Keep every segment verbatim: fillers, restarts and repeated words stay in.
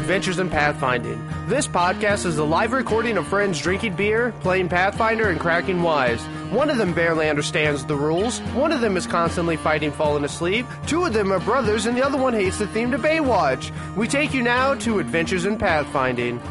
Adventures in Pathfinding. This podcast is a live recording of friends drinking beer, playing Pathfinder, and cracking wise. One of them barely understands the rules, one of them is constantly fighting falling asleep, two of them are brothers, and the other one hates the theme to Baywatch. We take you now to Adventures in Pathfinding.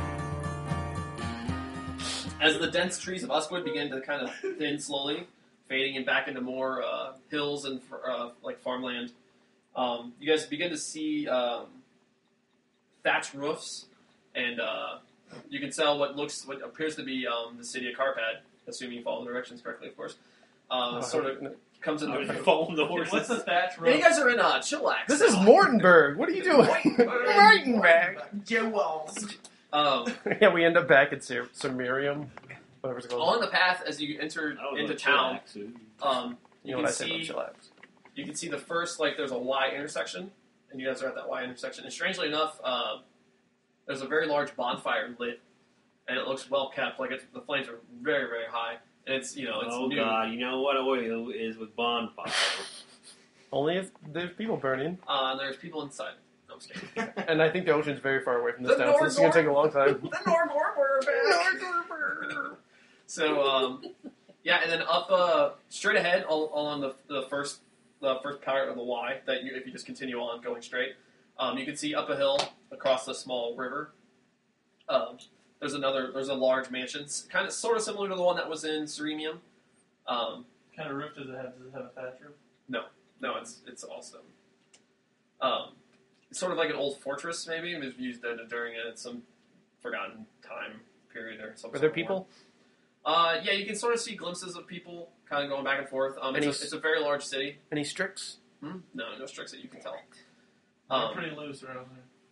As the dense trees of Uskwood begin to kind of thin slowly, fading and back into more uh, hills and uh, like farmland, um, you guys begin to see um, thatched roofs, and uh, you can tell what looks, what appears to be um, the city of Carpad, assuming you follow the directions correctly, of course. Uh, sort of comes into the following the horses. What's the thatch roof? Yeah, you guys are in uh, Chillax. This is Mortenberg. What are you doing? Mortenberg. Jewels. Um, Yeah, we end up back at Sir- Sumerium. Whatever it's called. along the path as you enter into town, um, You you, know can what I say see about Chillax. you can see the first, like, there's a Y intersection, and you guys are at that Y intersection. And strangely enough, uh, there's a very large bonfire lit, and it looks well kept. Like, it's, the flames are very, very high, and it's, you know, it's oh new. god, you know what oil is with bonfire. Only if there's people burning. Uh, and there's people inside. No, I'm just kidding. And I think the ocean's very far away from this The town, so this is going to take a long time. The Norgor back. So, um, yeah, and then up, uh, straight ahead, all, along the the first the first part of the Y, that you, if you just continue on going straight, um, you can see up a hill across the small river. Um, there's another, there's a large mansion, kind of, sort of similar to the one that was in Serenium. Um, What kind of roof does it have? Does it have a thatch roof? no, no, it's it's all stone. Um, it's sort of like an old fortress, maybe. It was used uh, during uh, some forgotten time period or something. Are there people? Uh, yeah, you can sort of see glimpses of people kind of going back and forth. Um, it's, Any a, it's a very large city. Any Strix? Hmm? No, no Strix that you can tell. They're Um, pretty loose around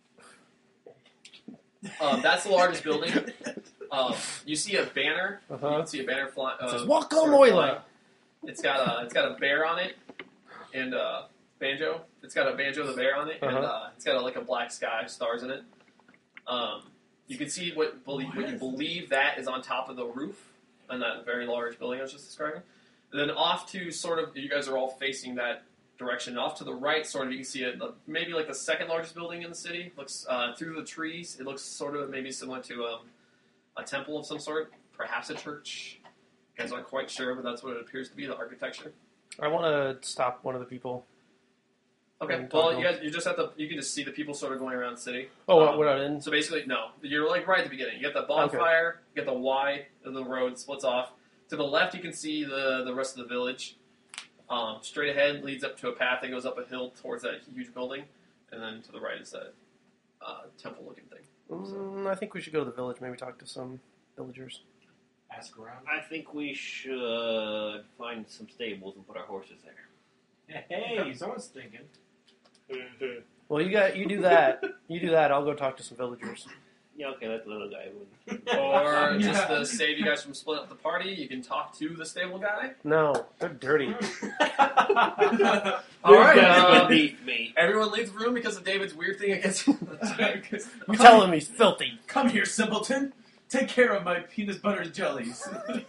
there. um, that's the largest building. Um, you see a banner. You Uh-huh. can see a banner flying. Uh, It says, Welcome, sort of flying. Moila! It's got a it's got a bear on it, and uh, banjo. It's got a banjo the bear on it, and Uh-huh. uh, it's got a, like a black sky, stars in it. Um, you can see what believe what you believe that is on top of the roof on that very large building I was just describing. And then off to sort of, you guys are all facing that direction. Off to the right, sort of, you can see it maybe like the second largest building in the city. Looks uh, through the trees. It looks sort of maybe similar to um, a temple of some sort, perhaps a church. You guys aren't quite sure, but that's what it appears to be, the architecture. I want to stop one of the people. Okay, Mm, well, don't you know. guys, you just have to, you can just see the people sort of going around the city. Oh, Um, we're not in? So basically, no. You're like right at the beginning. You got the bonfire, you got the Y, and the road splits off. To the left, you can see the, the rest of the village. Um, straight ahead leads up to a path that goes up a hill towards that huge building. And then to the right is that uh, temple-looking thing. Mm, I think we should go to the village, maybe talk to some villagers. Ask around. I think we should find some stables and put our horses there. Hey, someone's thinking. Well, you got you do that. You do that. I'll go talk to some villagers. Yeah, okay, let the little guy win. Or just Yeah. to save you guys from splitting up the party, you can talk to the stable guy. No, they're dirty. All right, That's uh, beneath me. everyone leaves the room because of David's weird thing against You tell him he's filthy. Come here, simpleton. Take care of my peanut butter jellies.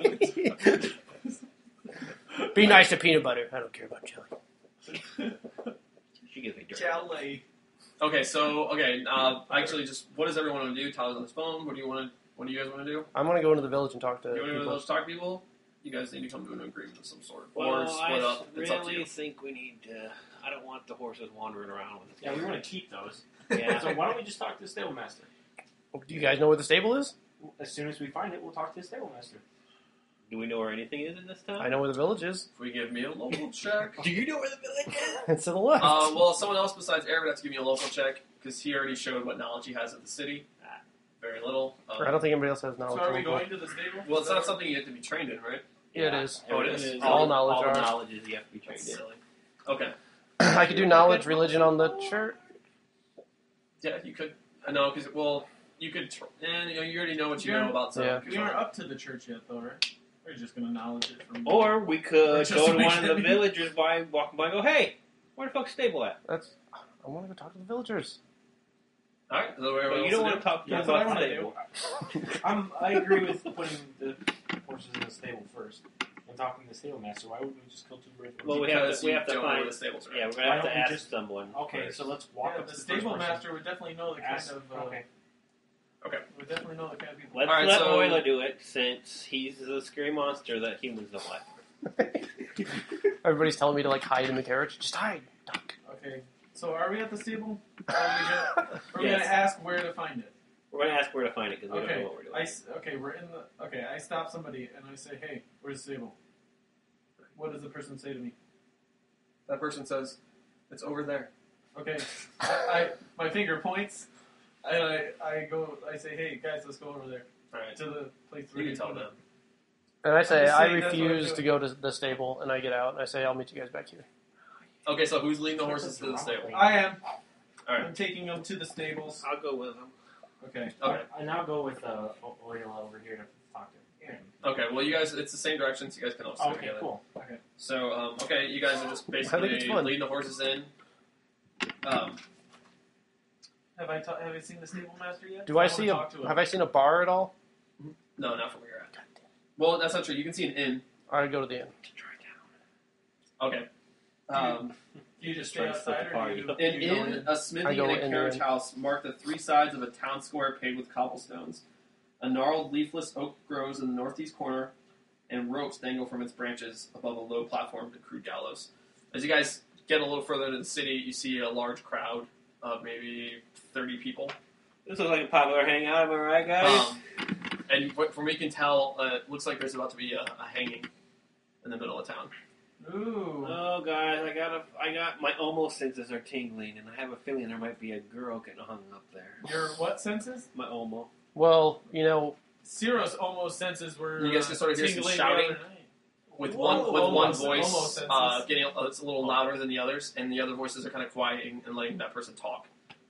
Be nice to peanut butter. I don't care about jelly. She gives me dirt. Jelly. Okay, so okay, uh, actually, just what does everyone want to do? Tyler's on his phone. What do you want to? What do you guys want to do? I'm gonna go into the village and talk to You want to people. let's talk to people? You guys need to come to an agreement of some sort, Well, or split I up. It's up to really you. think we need to... I don't want the horses wandering around with us. Yeah, we want to keep those. Yeah. So why don't we just talk to the stable master? Do you guys know where the stable is? As soon as we find it, we'll talk to the stable master. Do we know where anything is in this town? I know where the village is. If we give me a local check. Do you know where the village is? It's to the left. Uh, well, someone else besides Eric would have to give me a local check because he already showed what knowledge he has of the city. Ah. Very little. Um, I don't think anybody else has knowledge. So are we local. going to the stable? Well, it's not something you have to be trained in, right? Yeah, it is. Oh, it is. All knowledge All are. the knowledge is you have to be trained That's in. silly. Okay. I could do knowledge, religion on the shirt. Yeah, you could. I know because well, you could. Tr- eh, you, know, you already know what you Yeah. know about some. Yeah. We aren't up to the church yet, though, right? We're just going to knowledge it from... Or we Or could just go to make one of the sure- villagers by walking by and go, hey, where the fuck's stable at? That's. I want to go talk to the villagers. All right. Is that what everyone Well, you wants don't to want to talk to Yeah, us that's what I about the wanna stable. I'm, I agree with putting the horses in the stable first and talking to the stable master. Why wouldn't we just kill two birds with Well, one we have Because to, we you have to don't know where find... the stables are. Yeah, we're going Why to have to don't we ask just- someone Okay, first. so let's walk Yeah, up the to the stable first person. master would definitely know the kind Ask, of... Uh, okay. We definitely know the kind of people. Let's All right, let so- Oila do it, since he's the scary monster that humans don't like. Everybody's telling me to like hide in the carriage. Just hide. Duck. Okay, so are we at the stable? Or are we, gonna, are we Yes. gonna ask where to find it? We're going to ask where to find it, because we don't Okay, know what we're doing. I s- okay, we're in the. Okay, I stop somebody and I say, "Hey, where's the stable?" What does the person say to me? That person says, "It's over there." Okay, I, I my finger points, and I I go. I say, "Hey guys, let's go over there All right. to the place." You can tell them. And I say I'm just I saying that's what I'm refuse to doing. go to the stable, and I get out and I say I'll meet you guys back here. Okay, so who's leading the horses to the stable? I am. All right. I'm taking them to the stables. I'll go with him. Okay. Okay. And I'll go with uh, O- Oila over here to talk to him. Okay. Well, you guys, it's the same direction, so you guys can all stay Okay, together. cool. So, um, okay, you guys are just I think it's basically fun. leading the horses in. Um, Have I ta- have I seen the stable master yet? Do I wanna see a talk to him. have I seen a bar at all? no, not from where you're at. Well, that's not true. You can see an inn. I go to the inn. Okay. Um, Do you just stay Trying to split outside, the or do you, party. an do you go inn, in? a I smithy, go and a in the carriage inn. house mark the three sides of a town square paved with cobblestones. A gnarled, leafless oak grows in the northeast corner, and ropes dangle from its branches above a low platform to crude gallows. As you guys get a little further into the city, you see a large crowd of maybe thirty people. This looks like a popular hangout, am I right, guys? Um, and wh- from what you can tell, uh, it looks like there's about to be a, a hanging in the middle of town. Ooh. Oh, guys, I got a, I got my almost senses are tingling, and I have a feeling there might be a girl getting hung up there. Your what senses? My almost. Well, you know, Ciro's almost senses were. You guys can sort of hear some tingling shouting. the other night. With Whoa, one with almost- one almost voice senses. uh, getting uh, it's a little louder than the others, and the other voices are kind of quieting and letting that person talk.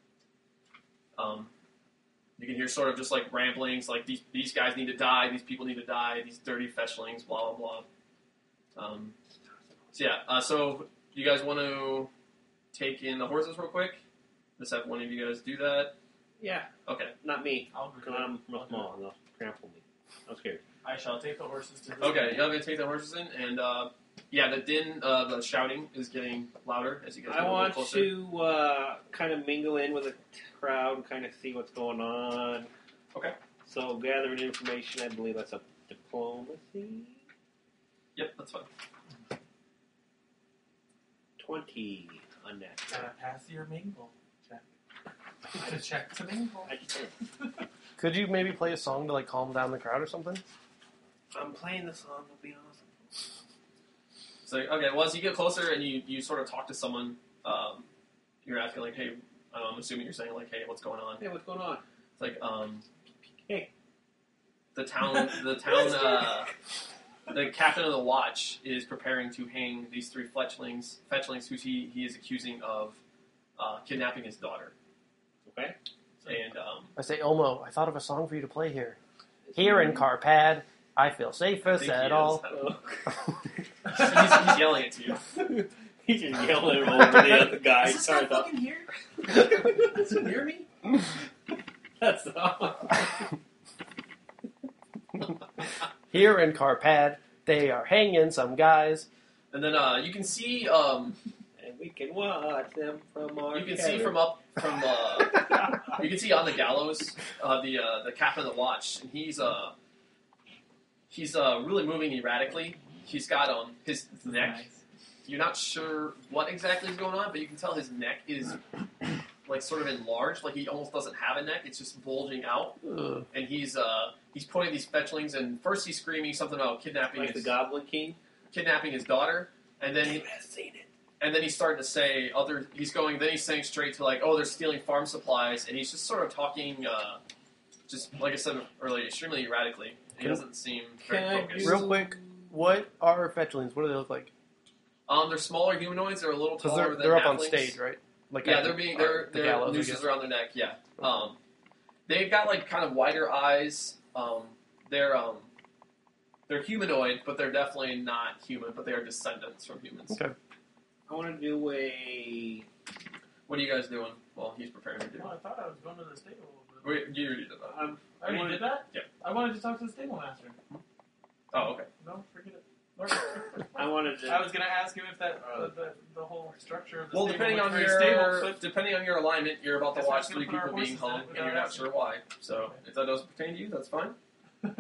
Um, you can hear sort of just like ramblings, like these these guys need to die, these people need to die, these dirty fetchlings, blah blah blah. Um, so yeah, uh, so you guys want to take in the horses real quick? Just have one of you guys do that. Yeah, Okay. not me, I'll because I'm real small, and they'll trample me. I'm scared. I shall take the horses to. The Okay, y'all gonna take the horses in, and uh, yeah, the din, uh, the shouting is getting louder as you guys get I a little want closer. to uh, kind of mingle in with the crowd and kind of see what's going on. Okay. So gathering information, I believe that's a diplomacy. Yep, that's fine. twenty on that. Gotta pass your mingle check. I had a check to mingle. I just did. could you maybe play a song to like calm down the crowd or something? I'm playing the song, it'll be awesome. So okay, well as you get closer and you, you sort of talk to someone, um, you're asking like, hey, I'm assuming you're saying like, hey, what's going on? Hey, what's going on? It's like, um, Hey. the town, the town, uh, the captain of the watch is preparing to hang these three fletchlings, fetchlings who he he is accusing of uh, kidnapping his daughter, Okay. and um, I say, Elmo, I thought of a song for you to play here. Here in Carpad, I feel I safest think he at is. all. I don't know. he's, he's yelling it to you. He's just yelling over the other guy. Is this Sorry, guy fucking here? Does it hear me? that's all. Here in Carpad, they are hanging some guys. And then uh, you can see um, And we can watch them from our you can cabin. see from up from uh, you can see on the gallows uh, the uh, the captain of the watch, and he's uh he's uh, really moving erratically. He's got um his neck. Nice. You're not sure what exactly is going on, but you can tell his neck is like sort of enlarged, like he almost doesn't have a neck. It's just bulging out, Ugh. and he's uh he's pointing these fetchlings, and first he's screaming something about kidnapping like the his Goblin King. kidnapping his daughter, and then he, has seen it. and then he's starting to say other. He's going. Then he's saying straight to like, oh, they're stealing farm supplies, and he's just sort of talking, uh, just like I said earlier, extremely erratically. He Can- doesn't seem very Can I focused. do- Real quick, what are fetchlings? What do they look like? Um, they're smaller humanoids. They're a little Because taller they're, than they're up on halflings. stage, right? Like Yeah, at they're being uh, they're the they're gallows, I nooses guess. around their neck. Yeah. Um, they've got like kind of wider eyes. Um, they're um, they're humanoid, but they're definitely not human. But they are descendants from humans. Okay. I want to do a. What are you guys doing? Well, he's preparing to do. Well, I thought I was going to the stable. But Wait, you already did that. Um, I already wanna- did that? Yeah. I wanted to talk to the stable master. Oh, okay. No, forget it. I wanted to. I was gonna ask him if that uh, the the whole structure of the Well, stable depending on was your very stable. depending on your alignment, you're about to That's why watch I was gonna three put our people being horses in hung, it and you're without not asking. sure why. So if that doesn't pertain to you, that's fine. Uh,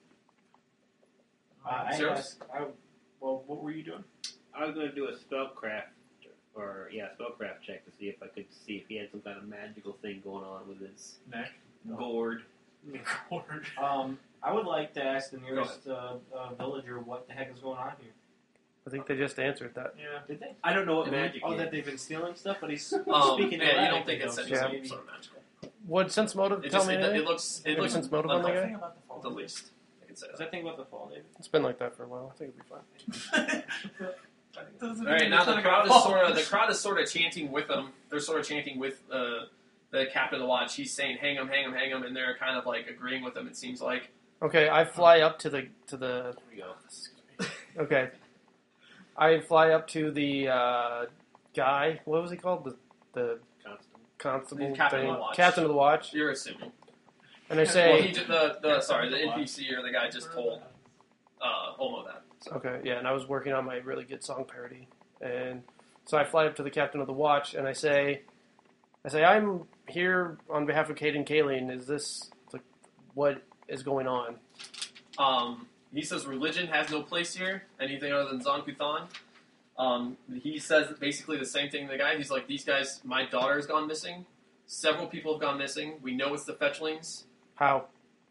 I Serious? asked, I, well, what were you doing? I was going to do a spellcraft, or yeah, spellcraft check to see if I could see if he had some kind of magical thing going on with his Neck. gourd. Cord. Um, I would like to ask the nearest uh, uh, villager what the heck is going on here. I think they just answered that. Yeah. Did they? I don't know what Mhm. magic Oh, is. that they've been stealing stuff, but he's Um, speaking. yeah, you don't erratically, think it's though, any so Yeah. maybe- sort of magical. Would sense motive It tell just me it, anything? it looks it Maybe looks sense motive on the unhealthy, guy? Think about the fall. at the least. I can say Does that. that thing about the fall, David? It's been like that for a while. I think it'll be fine. Doesn't All right, mean now it's the not crowd gonna is fall. sort of the crowd is sort of chanting with them. They're sort of chanting with uh, the captain of the watch. He's saying, "Hang him, hang him, hang him," and they're kind of like agreeing with him. It seems like. Okay, I fly up to the to the. Here we go. Okay, I fly up to the uh, guy. What was he called? The the Constant. constable, The captain of thing? the watch. Captain of the watch. You're assuming. And I Well, say, he did the, the sorry the N P C or the guy just told uh, Olmo that. So. okay, yeah, and I was working on my really good song parody, and so I fly up to the captain of the watch, and I say, I say, I'm here on behalf of Kate and Kayleen. Is this like what is going on? Um, he says religion has no place here, anything other than Zonkuthan. Um, he says basically the same thing to the guy. He's like, these guys, my daughter's gone missing. Several people have gone missing. We know it's the fetchlings How?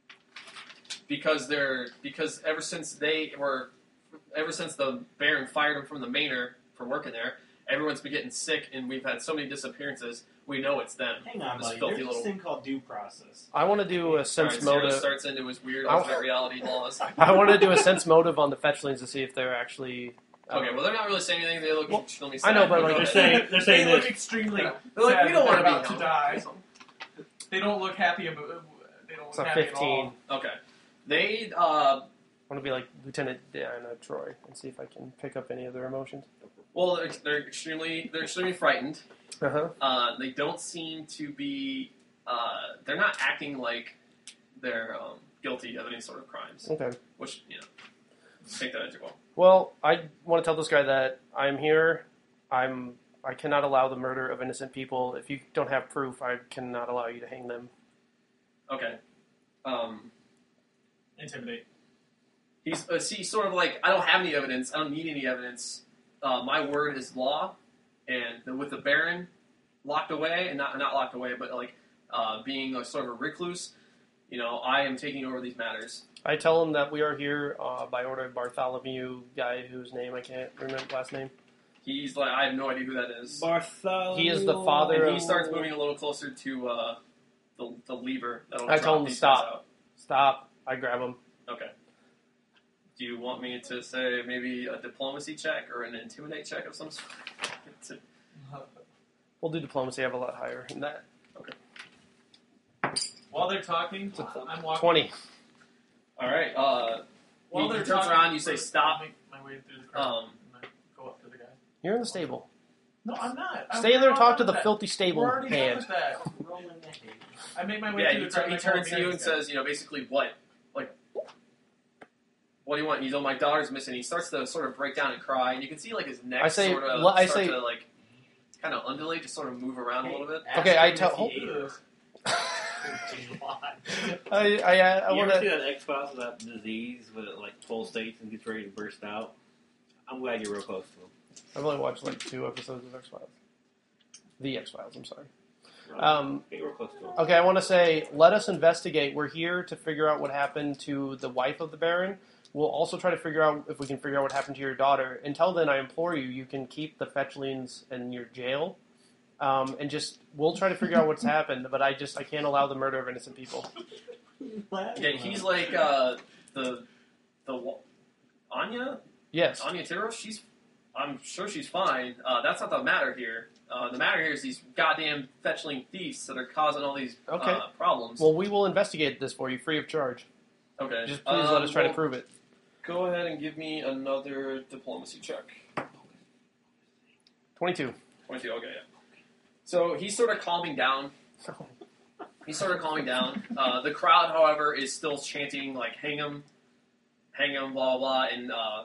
because they're because ever since they were, ever since the Baron fired him from the Manor for working there, everyone's been getting sick, and we've had so many disappearances. We know it's them. Hang on, This buddy. filthy There's this little- thing called due process. I want to do a All sense right, Zero motive. starts into his weird I'll- alternate reality laws. I want to do a sense motive on the fetchlings to see if they're actually. uh, Okay, well they're not really saying anything. They look Well, extremely I sad. know, but, like, Go They're ahead. saying they're They saying look that extremely. They're like, sad we don't that want they're to about be to die. They don't look happy about. They don't It's look a happy fifteen. at all. Okay. They, uh, I want to be like Lieutenant Diana Troy and see if I can pick up any of their emotions. well, they're, they're extremely, they're extremely frightened. Uh huh. Uh, they don't seem to be, uh, they're not acting like they're um, guilty of any sort of crimes. Okay. Which, you know, take that as you will. Well, I want to tell this guy that I'm here. I'm. I cannot allow the murder of innocent people. If you don't have proof, I cannot allow you to hang them. Okay. Um, Intimidate. he's, uh, see, sort of like, I don't have any evidence. I don't need any evidence. Uh, my word is law. And the, with the Baron locked away, and not not locked away, but like uh, being a sort of a recluse, you know, I am taking over these matters. I tell him that we are here uh, by order of Bartholomew, guy whose name I can't remember last name. He's like, I have no idea who that is. Bartholomew. He is the father And he of- starts moving a little closer to uh, the, the lever. That'll I drop tell him to these guys stop. out. Stop. I grab him. Okay. Do you want me to say maybe a diplomacy check or an intimidate check of some sort? To- We'll do diplomacy. I have a lot higher than that. While they're talking, I'm walking. Twenty. All right. Uh, While he they're turns talking, around. You say first, stop. I make my way through the crowd. Um, and I go up to the guy. You're in the stable. No, I'm not. I'm Stay there and talk to done the with that. filthy stable We're already done hand. with that. Rolling the hay. I make my way yeah. through He, the tur- crowd. he and I come turns up to you and behind this guy. says, you know, basically what, like, what do you want? He's oh, my daughter's missing. He starts to sort of break down and cry, and you can see like his neck I say- sort of well, I start say- to like kind of undulate, just sort of move around a little bit. Okay, Ask I him tell- if he ate Ugh. it. I I, I You want ever see to. that X Files with that disease where it like pulsates and gets ready to burst out? I'm glad you're real close to him. I've only watched like two episodes of X Files. The X Files. I'm sorry. Right. Um, Get real close to him. Okay, I want to say, let us investigate. We're here to figure out what happened to the wife of the Baron. We'll also try to figure out if we can figure out what happened to your daughter. Until then, I implore you, you can keep the fetchlings in your jail, um, and just we'll try to figure out what's happened. But I just I can't allow the murder of innocent people. Yeah, he's like uh, the the wa- Anya Yes. Anya Tiros. She's I'm sure she's fine. Uh, that's not the matter here. Uh, the matter here is these goddamn fetchling thieves that are causing all these Okay. uh, problems. Well, we will investigate this for you free of charge. okay, Just please let Um, us try well, to prove it. Go ahead and give me another diplomacy check. Twenty-two. twenty-two, okay, yeah. So he's sort of calming down. He's sort of calming down. Uh, the crowd, however, is still chanting, like, hang him, hang him, blah, blah, and uh,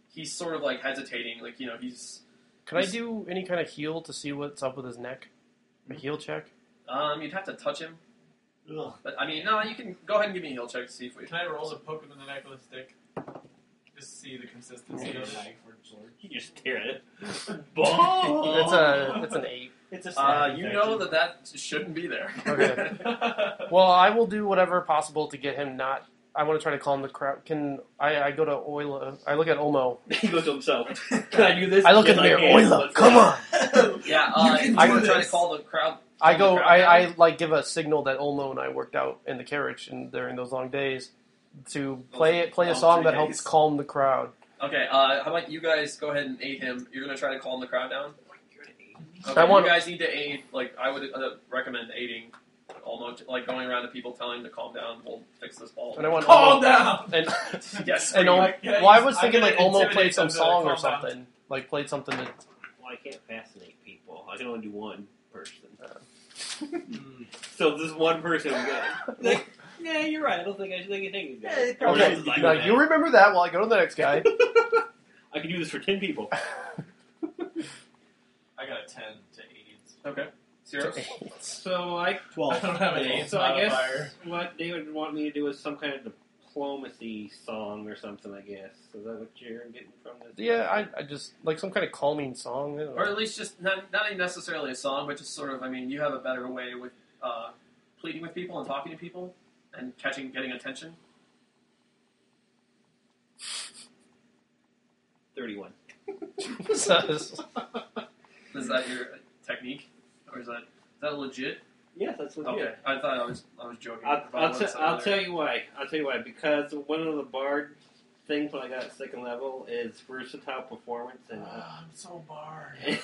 he's sort of like hesitating, like you know he's. Can I do any kind of heal to see what's up with his neck? A heal check? Um, you'd have to touch him, Ugh. but I mean, no, you can go ahead and give me a heal check to see if we. Can I roll to poke him in the neck with a stick? Just to see the consistency of it. Knife or sword. You just stare at it. It's a it's an eight. It's a Uh, stab you infection. know that that shouldn't be there. Okay. Well, I will do whatever possible to get him not. I want to try to calm the crowd. Can I? I go to Oila. I look at Olmo. He goes to himself. Can I do this? I look Yes, in the mirror. can. Oila, Let's come go. on. Yeah, uh, if you I want do to try to this. call the crowd. I calm go. the crowd I, down. I like give a signal that Olmo and I worked out in the carriage and during those long days to play it. Play a long song three that days. helps calm the crowd. Okay, uh, how about you guys go ahead and aid him? You're gonna try to calm the crowd down. Okay, I want- you guys need to aid. Like I would uh, recommend aiding. Almost like going around to people telling them to calm down. We'll fix this ball. And I want Calm Olmo, down! and yes. and Olmo, Can I well, I use- was I'm thinking gonna like Olmo intimidate played some them to song or calm down. something. Like played something that. Well, I can't fascinate people. I can only do one person. Mm. So this one person, we got. Like, yeah, you're right. I don't think I should think you think Yeah, it it. probably Okay, is like now that. you remember that while I go to the next guy. I can do this for ten people. I got a ten to AIDS. Okay. Zero. So I, twelve. I don't have an AIDS so I guess modifier. what they would want me to do is some kind of diplomacy song or something. I guess is that what you're getting from this? Yeah, I, I just like some kind of calming song. I don't know. Or at least just not not even necessarily a song, but just sort of. I mean, you have a better way with uh, pleading with people and talking to people and catching, getting attention. Thirty-one. Jesus. Is that your technique, or is that is that legit? Yes, that's what. Okay, I thought I was I was joking. I'll, about I'll, what t- I said I'll earlier. tell you why. I'll tell you why. Because one of the bard things when I got at second level is versatile performance, and uh, Oh, I'm so barred.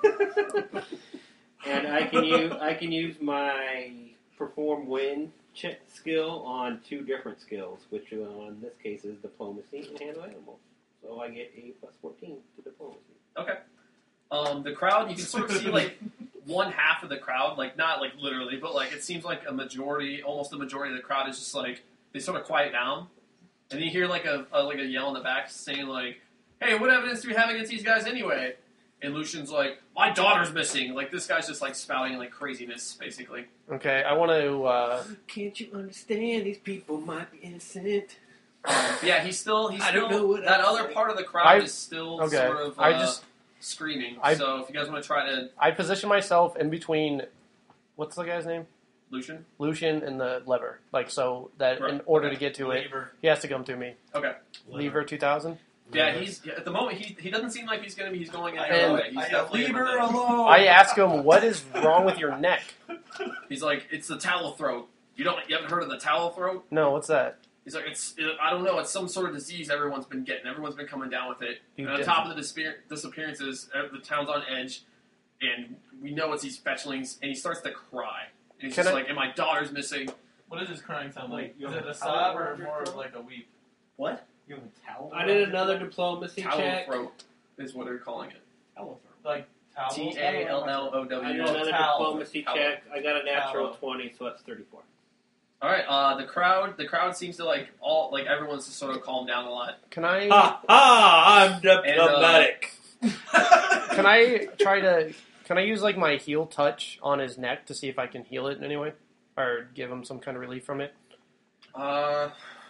and I can use I can use my perform win check skill on two different skills, which uh, in this case is diplomacy and handle animals. So I get a plus fourteen to diplomacy. Okay. Um, the crowd, you can sort of see like one half of the crowd, like not like literally, but like it seems like a majority, almost the majority of the crowd is just like they sort of quiet down, and you hear like a, a like a yell in the back saying like, "Hey, what evidence do we have against these guys anyway?" And Lucian's like, "My daughter's missing." Like this guy's just like spouting like craziness, basically. Okay, I want to. Uh, Can't you understand? These people might be innocent. Um, yeah, he's still he's I still don't know what that I other say. part of the crowd I- is still okay, sort of uh, I just screaming. I- so if you guys want to try to I position myself in between. What's the guy's name? Lucian, Lucian and the lever. Like so that in Right, order okay. to get to it, Lever. he has to come to me. okay. Lever two thousand. Yeah, he's yeah, at the moment he he doesn't seem like he's gonna be he's going I anywhere. And- away. He's I definitely leave in her the- alone. I ask him, "What is wrong with your neck?" He's like, it's the towel throat. You don't you haven't heard of the towel throat? No, what's that? He's like, it's it, I don't know. It's some sort of disease everyone's been getting. Everyone's been coming down with it. You and on did- top of the disappear- disappearances, uh, the town's on edge, and we know it's these fetchlings. And he starts to cry. And he's Can just I- like, and my daughter's missing. What does his crying sound like? Wait, you Is have it a a towel sob or around your more of throat? like a weep? What? You have a towel? I did another diplomacy Towel check. throat is what they're calling it. Towel Like towel? T A L L O I W. did Oh, another towel. diplomacy Towel. check. I got a natural Towel. twenty, so that's thirty-four. All right. Uh, the crowd. The crowd seems to like all like everyone's just sort of calmed down a lot. Can I? Ha ha! I'm uh, diplomatic. Can I try to? Can I use like my heal touch on his neck to see if I can heal it in any way, or give him some kind of relief from it? Uh,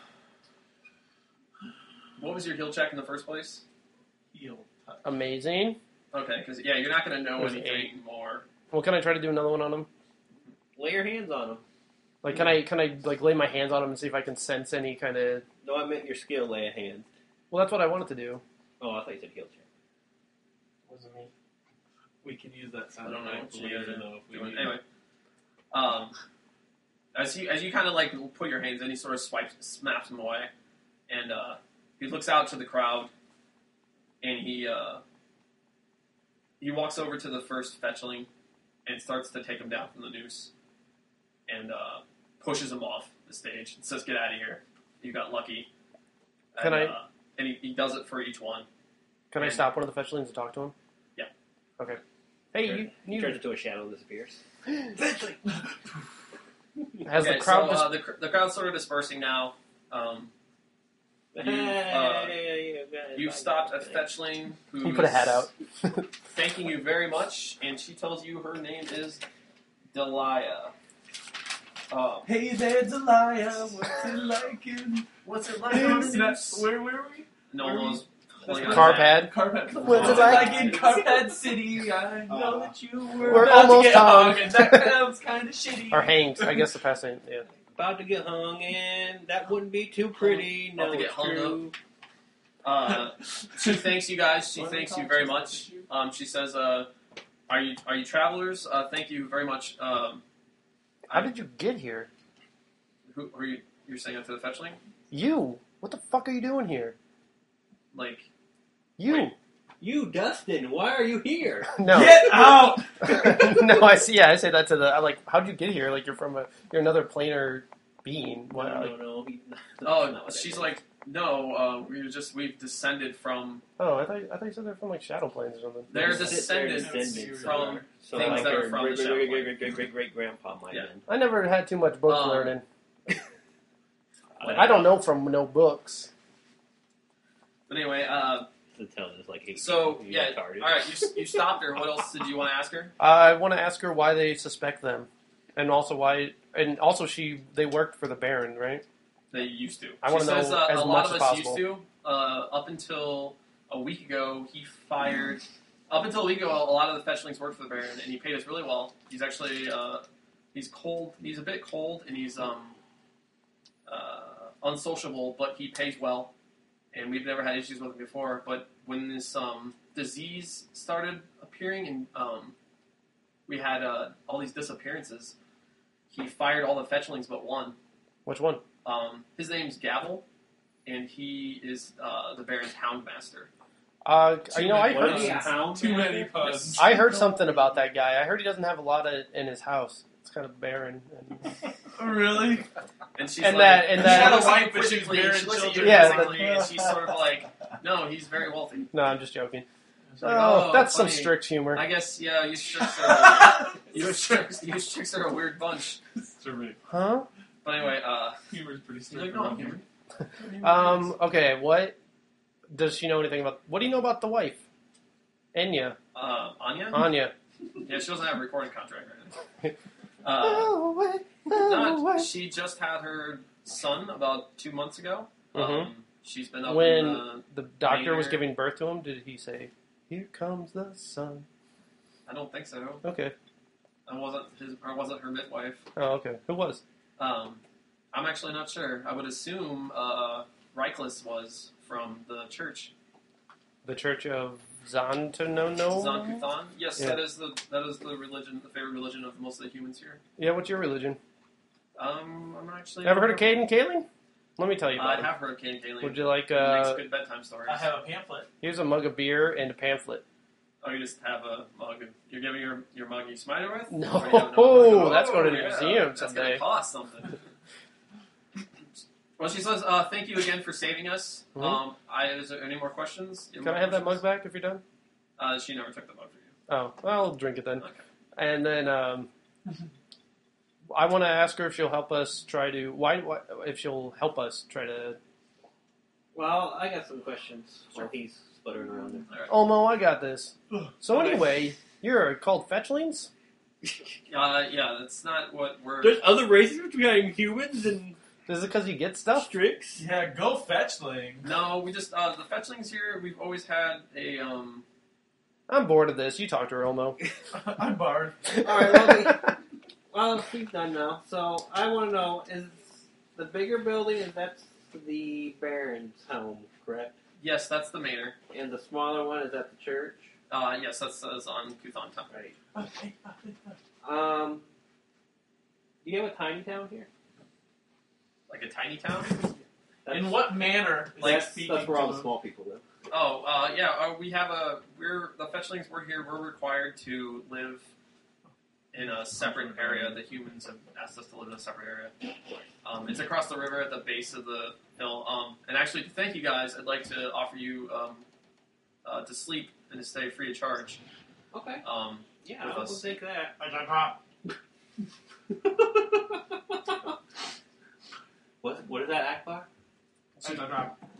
what was your heal check in the first place? Heel touch. Amazing. Okay, because yeah, you're not going to know There's anything eight. more. Well, can I try to do another one on him? Lay your hands on him. Like, can I can I like lay my hands on him and see if I can sense any kind of? No, I meant your skill. Lay a hand. Well, that's what I wanted to do. Oh, I thought you said heal check. Wasn't me. We can use that I sound. don't know effect what you guys later, are though, if we doing. need Anyway, um, as you as you kind of like put your hands in, he sort of swipes, snaps them away, and uh, he looks out to the crowd, and he uh, he walks over to the first fetchling, and starts to take him down from the noose, and uh, pushes him off the stage and says, "Get out of here! You got lucky." Can and, I- Uh, and he, he does it for each one. Can I And- stop one of the fetchlings and talk to him? Yeah. Okay. Hey, Sure. you. He you turns into a shadow and disappears. has Okay, the crowd so, just uh, the, cr- the crowd's sort of dispersing now. Um, You've, uh, you've stopped a fetchling who You put a hat out. thanking you very much, and she tells you her name is Delia. Um, Hey there, Delia. What's it like in... what's it like on the news? Where were we? No one was holding Car on to that. pad. Carpet. What's What's it it like? like in Carpet City? I know Uh, that you were We're about almost to get home. hung, and that sounds kind of shitty. Or hanged, I guess the past name. Yeah. About to get hung, and that wouldn't be too pretty. About No, to get it's hung true. Uh, she thanks you guys. She What are they thanks you called? very much. Um, she says, uh, "Are you are you travelers? Uh, thank you very much." Um, How did you get here? who are you? You're saying after the fetchling? You. What the fuck are you doing here? Like, You. Wait. You, Dustin, why are you here? No. Get out! No, I see. Yeah, I say that to the. I like. How'd you get here? Like you're from a. You're another planar being. What? No, like- no, no. He, that's oh, not what that she's is. like, no. Uh, we just we've descended from. Oh, I thought. I thought you said they're from like shadow planes or something. They're They're descended descendants from. so things like that are your from great, the great, shadow great, plane. great, great, great, great grandpa might Yeah. have been. I never had too much book Um, learning. But- I don't know from no books. But anyway, uh, The tell is like eight. so people. You yeah, retarded. all right. You you stopped her. What else did you want to ask her? I want to ask her why they suspect them, and also why, and also she they worked for the Baron, right? They used to. I She wanna know says uh, as a lot much of as us possible. used to. Uh, up until a week ago, he fired. Up until a week ago, a lot of the fetchlings worked for the Baron, and he paid us really well. He's actually uh, he's cold. He's a bit cold, and he's um, uh, unsociable, but he pays well. And we've never had issues with him before. But when this um, disease started appearing, and um, we had uh, all these disappearances, he fired all the fetchlings but one. Which one? Um, his name's Gavel, and he is uh, the Baron's Houndmaster. Uh, Too you know, I many What heard, is he, a hound? Too many master? puns. I heard something about that guy. I heard he doesn't have a lot of in his house. It's kind of barren. And, Really? And she's And like, that- and she that- looks Had a at wife, you but she's quizzically, bearing she looks at you children. Yeah, quizzically, and she's sort of like, no, he's very wealthy. no, I'm just joking. She's like, Oh, that's some funny. strict humor. I guess, yeah, you chicks are, you chicks, you chicks are a weird bunch. Terrific. Huh? But anyway, uh, Humor's pretty he's strict. like, no, I'm here. Um. Okay. What does she know anything about? What do you know about the wife, Enya? Uh, Anya? Anya. Yeah, she doesn't have a recording contract right now. Uh, Oh, wait, oh, not, wait. she just had her son about two months ago. Mhm. Um, she's been up When in the, the doctor was Maynard. giving birth to him, did he say, "Here comes the sun"? I don't think so. Okay. I wasn't his. I wasn't her midwife. Oh, okay. Who was? Um, I'm actually not sure. I would assume uh, Ryklus was from the church. The Church of Zantonono? Zon Kuthan. Yes, Yeah. that is the that is the religion, the favorite religion of most of the humans here. Yeah. What's your religion? Um, I'm actually. Ever heard of Caden Kaling? Let me tell you I about him. have heard of Cain Kaling. Would you like? He makes Uh, good bedtime stories. I have a pamphlet. here's a mug of beer and a pamphlet. Oh, you just have a mug. Of, you're giving your your mug you smile with? No. Or you have another mug? Oh, that's going to the yeah. museum That's someday. going to cost something. Well, she says, uh, "Thank you again for saving us." Mhm. Um, I, is there any more questions? Can I have that mug back if you're done? Uh, she never took the mug for you. Oh, well, I'll drink it then. Okay. And then um, I want to ask her if she'll help us try to. Why, why? If she'll help us try to. Well, I got some questions while he's sputtering around there. All Omo, I got this. So Okay. anyway, you're called fetchlings. right. Uh, yeah, that's not what we're. There's other races between humans and Is it because you get stuff? Strix. Yeah, go fetchling. No, we just uh, the fetchlings here. We've always had a um. I'm bored of this. You talk to her, Omo. I'm barred. All right, well, we, well, he's done now. So I want to know: is the bigger building is that the Baron's home, correct? Yes, that's the manor. And the smaller one is at the church, Uh, yes, that's, that's on Kuthan Town. right? Um, do you have a tiny town here? Like a tiny town. That's, In what manner is Like, he that's, speaking that's where all to the him? small people live. Oh, uh, yeah. Uh, we have a. We're the fetchlings. We're here. We're required to live in a separate area. The humans have asked us to live in a separate area. Um, it's across the river at the base of the hill. Um, and actually, to thank you guys, I'd like to offer you um, uh, to sleep and to stay free of charge. Okay. Um, Yeah, With I'll us. take that. I got caught. what? What is that, Akbar? I got caught.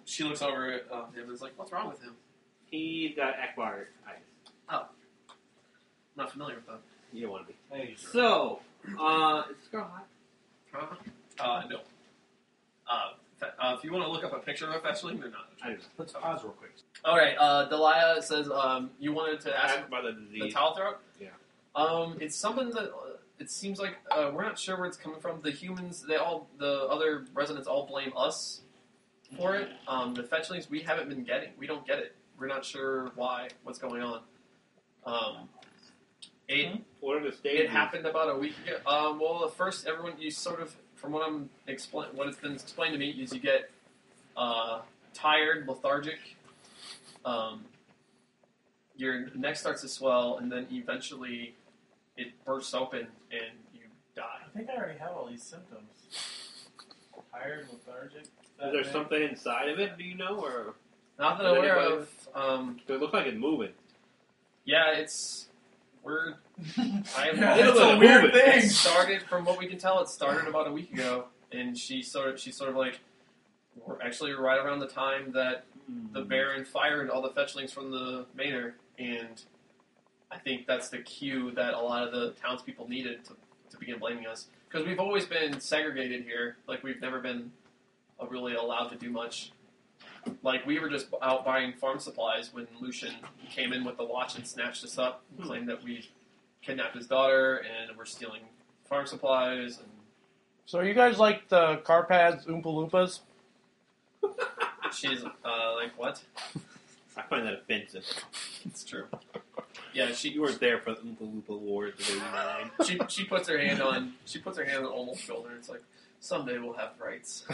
she looks over at uh, him and is like, "What's wrong with him?" He's got Akbar eyes. I'm not familiar with that. You don't want to be. Hey, sir. So, uh, is this girl hot? Uh, uh no. Uh, fa- uh, if you want to look up a picture of Fetchling, they're not. I don't know. Let's pause real quick. All right. Uh, Delia says um, you wanted to ask Ask about the the disease. towel throat. Yeah. Um, it's something that uh, it seems like uh, we're not sure where it's coming from. The humans, they all, the other residents all blame us for it. Um, the Fetchlings, we haven't been getting. We don't get it. We're not sure why. What's going on? Um, it What are the stages? it happened about a week ago. Um, well, at first, everyone you sort of, from what I'm explain, what it's been explained to me, is you get uh, tired, lethargic. Um, your neck starts to swell, and then eventually it bursts open and you die. I think I already have all these symptoms. Tired, lethargic. Is there something inside of it? Do you know, or Not that I'm Is aware anybody- of. Um, it looks like it's moving? yeah, it's we're. I have Yeah, It'll it's a move weird it. thing. It started, from what we can tell, it started about a week ago, and she sort of, she's sort of like, we're actually right around the time that the Baron fired all the fetchlings from the manor, and I think that's the cue that a lot of the townspeople needed to, to begin blaming us. Because we've always been segregated here, like we've never been uh, really allowed to do much. Like, we were just out buying farm supplies when Lucian came in with the watch and snatched us up and claimed that we kidnapped his daughter and we're stealing farm supplies. And So are you guys like the Carpads Oompa Loompas? she's uh, like, what? I find that offensive. It's true. Yeah, she You weren't there for the Oompa Loompa Wars of eighty-nine. she she puts her hand on she puts her hand on Olmo's shoulder. And it's like, someday we'll have rights.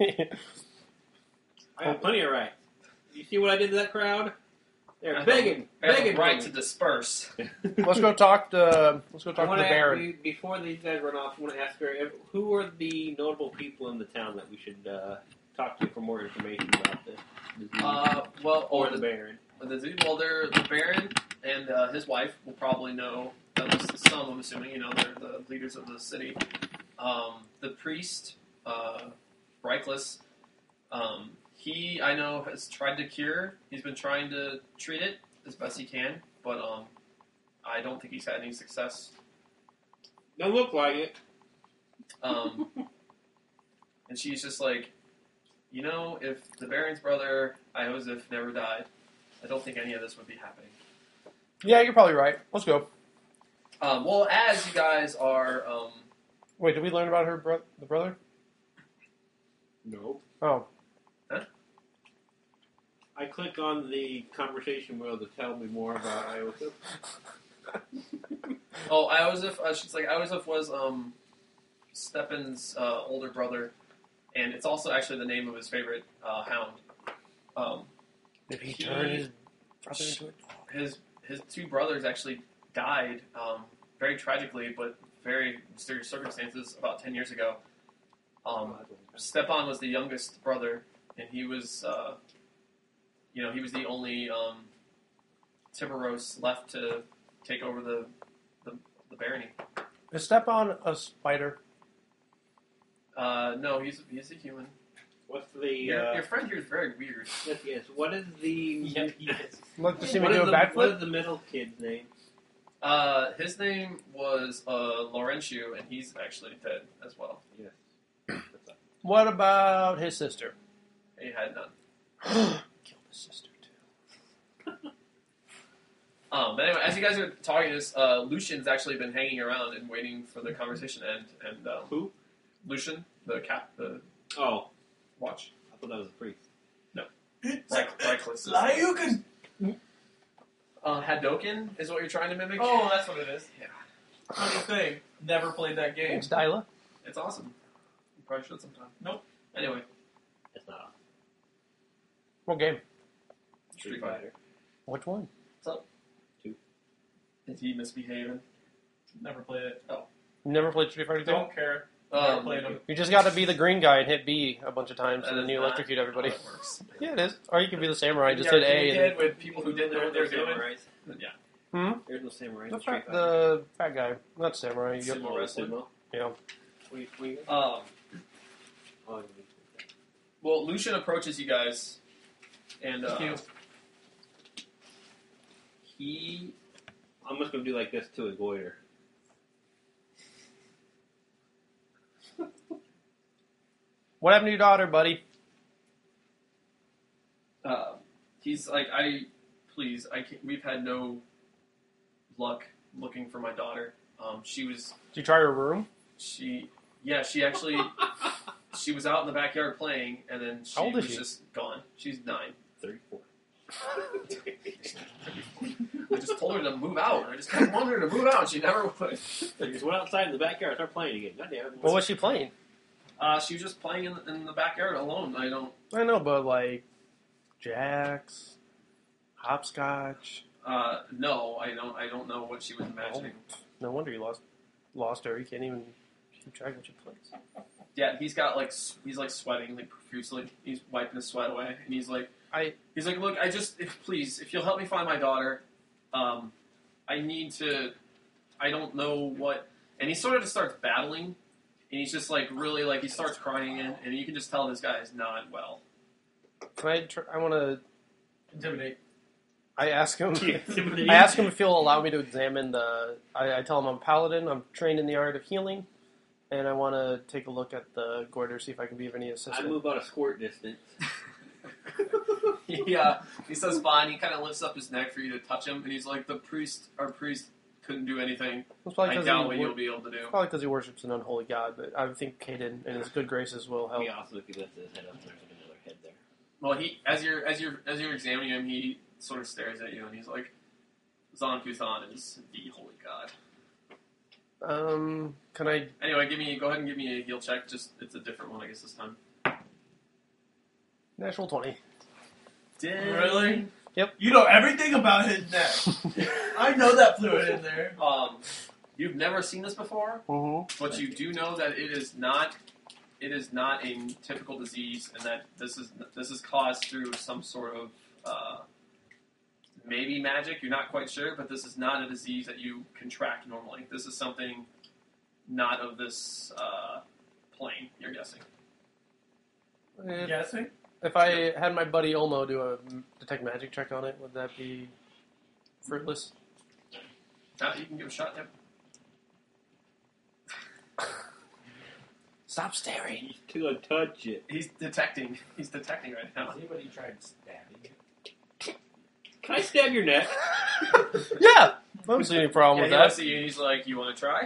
I have plenty of rights. You see what I did to that crowd? They're I have begging, I have begging a right for to me. disperse. Let's go talk to let's go I talk to wanna the ask- Baron. we- before these guys run off, I want to ask her, if- who are the notable people in the town that we should uh, talk to for more information about this disease? Uh, well, or or the the Baron. the dude, well, they're the Baron and uh, his wife will probably know at least some. I'm assuming, you know, they're the leaders of the city. Um, the priest, uh, Reichlis, um, he I know has tried to cure. He's been trying to treat it as best he can, but um, I don't think he's had any success. Don't look like it. Um, and she's just like, you know, if the Baron's brother, Iosif, never died, I don't think any of this would be happening. Yeah, you're probably right. Let's go. Um, well, as you guys are, um, Wait, did we learn about her bro- the brother? No. Oh, I click on the conversation wheel to tell me more about Iosif. oh, Iosif, uh, she's like, Iosif was um, Stepan's uh, older brother, and it's also actually the name of his favorite uh, hound. Um, did he He- turn his brother into it? his his two brothers actually died um, very tragically, but very mysterious circumstances about ten years ago. Um, Stepan was the youngest brother, and he was, uh, you know, he was the only um, Tiberos left to take over the the, the barony. Is Stepan a spider? Uh, no, he's he's a human. What's the? Your, Uh, your friend here is very weird. yes, yes. What is the? Yeah, he is. Look to see me what, do is a the what backflip? is the middle kid's name? Uh, his name was uh, Laurentiu, and he's actually dead as well. Yes. What about his sister? He had none. Killed his sister too. Um, but anyway, as you guys are talking this, uh, Lucian's actually been hanging around and waiting for the conversation to end. And um, Who? Lucian, the cap, the Oh, watch. I thought that was a priest. Like, Reichlis. Lyukin! Uh, Hadoken is what you're trying to mimic? Oh, that's what it is. Yeah. Funny thing. Never played that game. Thanks, Dyla. It's awesome. You probably should sometime. Nope. Anyway, That's not awesome. What game? Street Fighter. Which one? Is he misbehaving? Never played it. You never played Street Fighter two? Don't care. Never Um, played them. You just got to be the green guy and hit B a bunch of times, that and then is you not electrocute everybody. how that works. Yeah, it is. Or you can be the samurai and just Yeah, hit A. you And did with people who didn't know what they were There's no doing. samurais. Yeah. Hmm? There's no samurai. in The Street fat, Fighter. the fat guy, not samurai. Sumo Yep. Oh, wrestling. Sumo? Yeah. Wait, wait. Um, Oh, well, Lucian approaches you guys, And uh, he, I'm just gonna do like this to a goiter. What happened to your daughter, buddy? uh, he's like, I, please, I can't, we've had no luck looking for my daughter. Um, she was, Did you try her room? she, yeah, she actually, she was out in the backyard playing, and then she How old is was she? just gone. She's nine. thirty-four. I just told her to move out. I just kept wanting her to move out, and she never would. I just went outside in the backyard and started playing again. God damn it. What was she playing? Uh, she was just playing in, in the backyard alone. I don't, I know, but like jacks, hopscotch. uh, no, I don't, I don't know what she was imagining. No wonder you lost lost her. You can't even keep track of what she plays. Yeah, he's got like, s- he's like sweating like profusely. He's wiping his sweat away, and he's like, I he's like, look, I just, if, please, if you'll help me find my daughter, um, I need to, I don't know what, and he sort of just starts battling, and he's just like really like he starts crying, and, and you can just tell this guy is not well. can I tr- I want to. Intimidate. I ask him. Intimidate. I ask him if he'll allow me to examine the. I, I tell him I'm a paladin. I'm trained in the art of healing, and I want to take a look at the goiter, see if I can be of any I assistance. move out a squirt distance. he, uh, he says fine. He kind of lifts up his neck for you to touch him, and he's like, the priest, our priest couldn't do anything. It's probably I because doubt what he, you'll wor- be able to do. probably 'cause he worships an unholy god, but I think Caden and his good graces will help. He also, if he lifts his head up, there's another head there. Well, he as you're as you're as you're examining him, he sort of stares at you, and he's like, Zon Kuthan is the holy god. Um, can I? Anyway, give me go ahead and give me a heal check. Just it's a different one, I guess this time. Natural twenty. Really? Yep. You know everything about his neck. I know that fluid in there. Um, you've never seen this before, Mm-hmm. but you do know that it is not it is not a typical disease, and that this is this is caused through some sort of uh, maybe magic. You're not quite sure, but this is not a disease that you contract normally. This is something not of this uh, plane. You're guessing. If, Guessing? if I had my buddy Olmo do a detect magic check on it, would that be fruitless? Uh, you can give it a shot. Yep. Stop staring. He's gonna touch it. He's detecting. He's detecting right now. Has anybody tried stabbing it? Can I stab your neck? Yeah, I don't see any problem Yeah, with he that. looks at you and he's like, "You want to try?"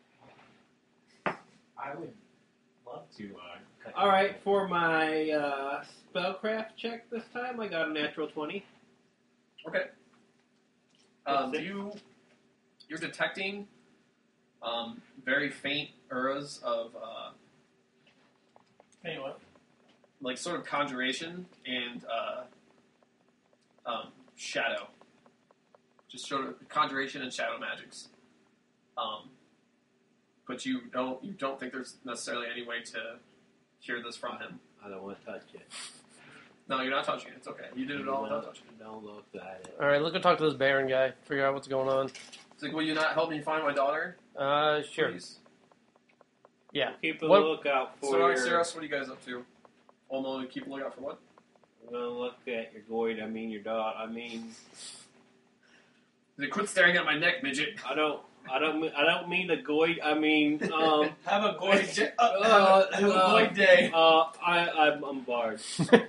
I would love to. Uh, cut All your right, neck. for my uh, spellcraft check this time, I got a natural twenty. Okay. Um, you you're detecting um, very faint auras of uh, Hey, what? like sort of conjuration and uh, um, shadow, just sort of conjuration and shadow magics. Um, but you don't you don't think there's necessarily any way to hear this from him. I don't want to touch it. No, you're not touching it. It's okay. You did it all without touching it. Don't look at it. All right, let's go talk to this Baron guy. Figure out what's going on. It's like, will you not help me find my daughter? Uh, sure. Please? Yeah. Keep a What- lookout for So, your... Saros, what are you guys up to? Olmo, keep a lookout for what? I'm gonna look at your gourd. I mean your dog. I mean, They quit staring at my neck, midget. I don't. I don't. mean- I don't mean the gourd. I mean, um. Have a goy day. Uh, Uh, have a uh, goy day. Uh, I, I'm, I'm barred.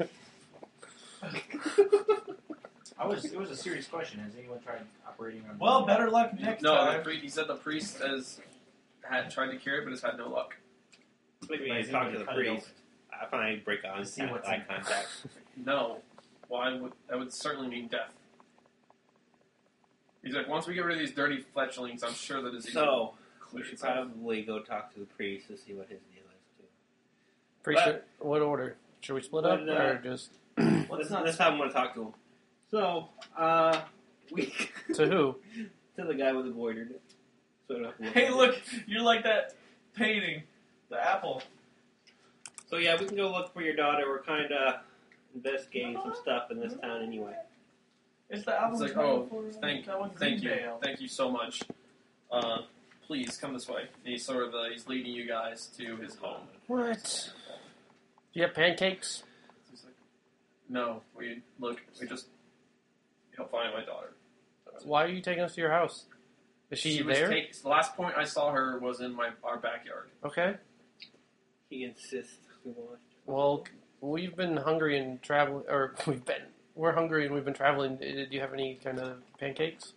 I was. It was a serious question. Has anyone tried operating on? Well, better luck next No, the time. pri- he said the priest has had tried to cure it, but has had no luck. Maybe I Has talk to anybody the cut it priest. I finally break on To see what's eye in- contact. No. Well, I would, that would certainly mean death. He's like, once we get rid of these dirty fletchlings, I'm sure the disease will So clear we should itself. probably go talk to the priest to see what his deal is too. Appreciate what order? Should we split up But, uh, or just Well, this, this time I'm going to talk to him. So, uh, we to who? to the guy with the goiter. So I don't have to Hey, at it. look, you're like that painting, the apple. So yeah, we can go look for your daughter. We're kind of investigating some stuff in this town anyway. It's the apple. It's like, oh, thank, that one thank you, Greendale. thank you so much. Uh, please come this way. And he's sort of uh, he's leading you guys to his home. What? Do you have pancakes? He's like, No, we look. We just help find my daughter. Why are you taking us to your house? Is she, was there? Take, the last point I saw her was in my our backyard. Okay. He insists we want. Well, we've been hungry and traveling, or we've been we're hungry and we've been traveling. Do you have any kind of pancakes?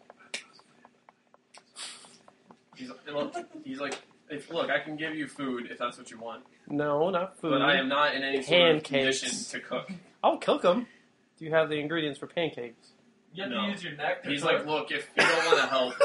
He's, he's like, if, look, I can give you food if that's what you want, No, not food. but I am not in any sort of Pancakes. condition to cook. I'll cook them. Do you have the ingredients for pancakes? You have No. to use your neck to He's cook. like, look, if you don't want to help,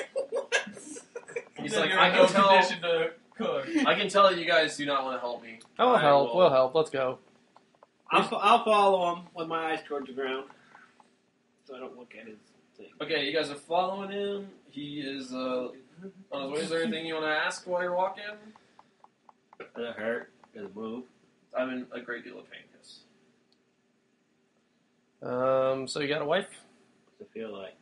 he's Then like, you're I in can no tell, condition to cook. I can tell you guys do not want to help me. I'll I help. will- We'll help. Let's go. I'll, fo- I'll follow him with my eyes towards the ground, so I don't look at his thing. Okay, you guys are following him. He is uh, on his way. Is there anything you want to ask while you're walking? Does it hurt? Does it move? I'm in a great deal of pain, yes. Um. So you got a wife? What's it feel like?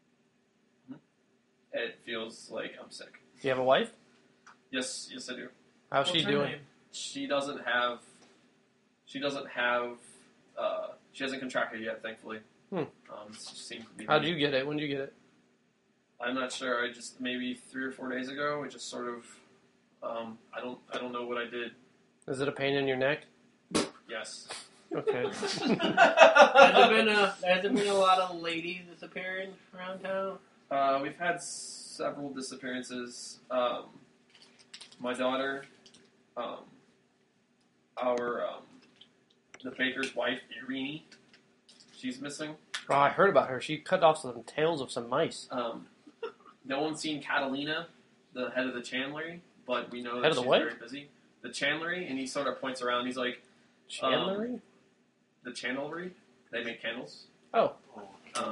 It feels like I'm sick. Do you have a wife? Yes, yes, I do. How's What's she her doing? name? She doesn't have. She doesn't have. Uh, she hasn't contracted yet, thankfully. Hmm. Um, it just seems to be. How'd you get it? When did you get it? I'm not sure. I just maybe three or four days ago. It just sort of. Um, I don't. I don't know what I did. Is it a pain in your neck? Yes. Okay. Has there been a has there been a lot of ladies disappearing around town? Uh, we've had several disappearances. Um, my daughter, um, our um, the baker's wife, Irene, she's missing. Oh, I heard about her. She cut off some tails of some mice. Um, no one's seen Catalina, the head of the chandlery, but we know Head that of the she's what? very busy. The chandlery, and he sort of points around. He's like, Chandlery? the chandlery. They make candles. Oh. Um,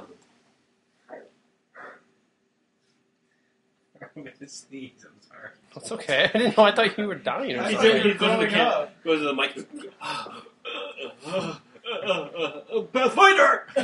I'm going to sneeze. I'm sorry. That's okay. I didn't know. I thought you were dying or He's something. He already goes to the growing kid. up. Goes to the mic. Pathfinder!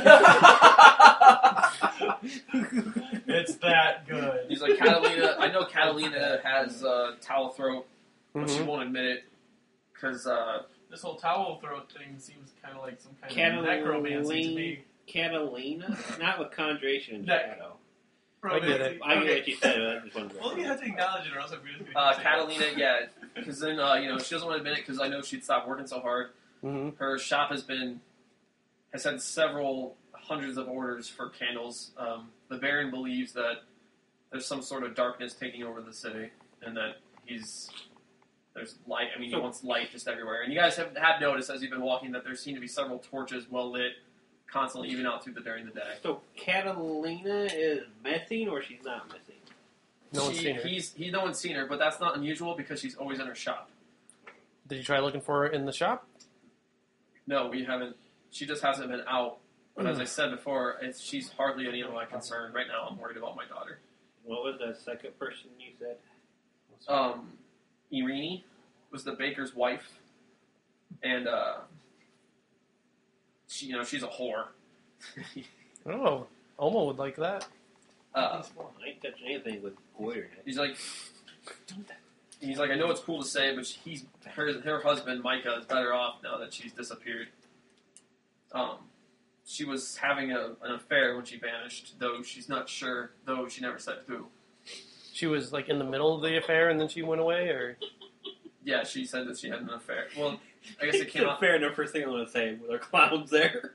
It's that good. he's like, Catalina. I know Catalina has uh, towel throat, but she Mhm. won't admit it because. Uh, This whole towel throat thing seems kind of like some kind of necromancy to me. Catalina? Not with conjuration and Neck. shadow. I get it. I get Okay. what you said. I just wanted to Well, you have to acknowledge it, or else we're just going to uh, Catalina, yeah, because then uh, you know she doesn't want to admit it because I know she'd stopped working so hard. Mhm. Her shop has been has had several hundreds of orders for candles. Um, the Baron believes that there's some sort of darkness taking over the city, and that he's there's light. I mean, he So- wants light just everywhere. And you guys have have noticed as you've been walking that there seem to be several torches well lit, constantly, even out through the during the day. So Catalina is missing, or she's not missing? No one's She- seen her. He's he no one's seen her, but that's not unusual because she's always in her shop. Did you try looking for her in the shop? No, we haven't. She just hasn't been out. But as I said before, it's, she's hardly any of my concern. Right now, I'm worried about my daughter. What was the second person you said? Um, Irene was the baker's wife, and uh, she, you know, she's a whore. Oh, Oma would like that. uh, I ain't touching anything with goiter in it. he's like, he's like, I know it's cool to say, but he's her her husband Micah is better off now that she's disappeared. Um, she was having a, an affair when she vanished, though she's not sure. Though she never said who. She was like in the middle of the affair and then she went away, or Yeah, she said that she had an affair. Well, I guess it It's came a out. fair enough. First thing I want to say, were there clowns there?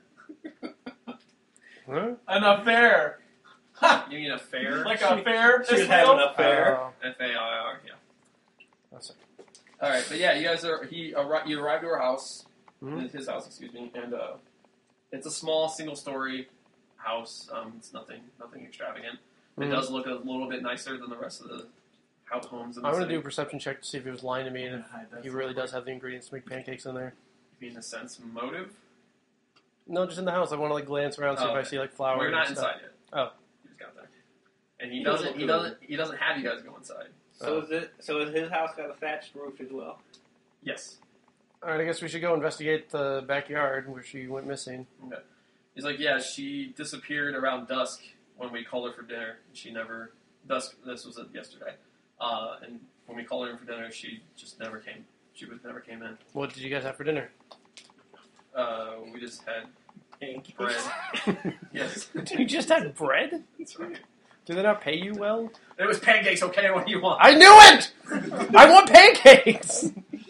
huh? An affair. Ha! You mean affair? Like a fair. She was having an affair. Oh, F A I R. Yeah. that's it. All right, but yeah, you guys are. He arri- you arrived to our house, Mhm. his house, excuse me, and uh, it's a small single-story house. Um, it's nothing, nothing extravagant. It Mhm. does look a little bit nicer than the rest of the house homes in the I'm gonna city. do a perception check to see if he was lying to me and if he really does have the ingredients to make pancakes in there. In a sense, motive. No, just in the house. I want to like glance around, see Oh, if I okay. see like flowers. We're not and stuff. inside yet. Oh. he just got there, and he You doesn't. look He good. doesn't. He doesn't have you guys go inside. So is it? So is his house got a thatched roof as well? Yes. All right, I guess we should go investigate the backyard where she went missing. Okay. He's like, yeah, she disappeared around dusk when we called her for dinner. She never dusk. This was yesterday, uh, and when we called her in for dinner, she just never came. She was never came in. What did you guys have for dinner? Uh, we just had Pancakes. bread. Yes, You just had bread? that's right. Do they not pay you well? It was pancakes. Okay, what do you want? I knew it! I want pancakes!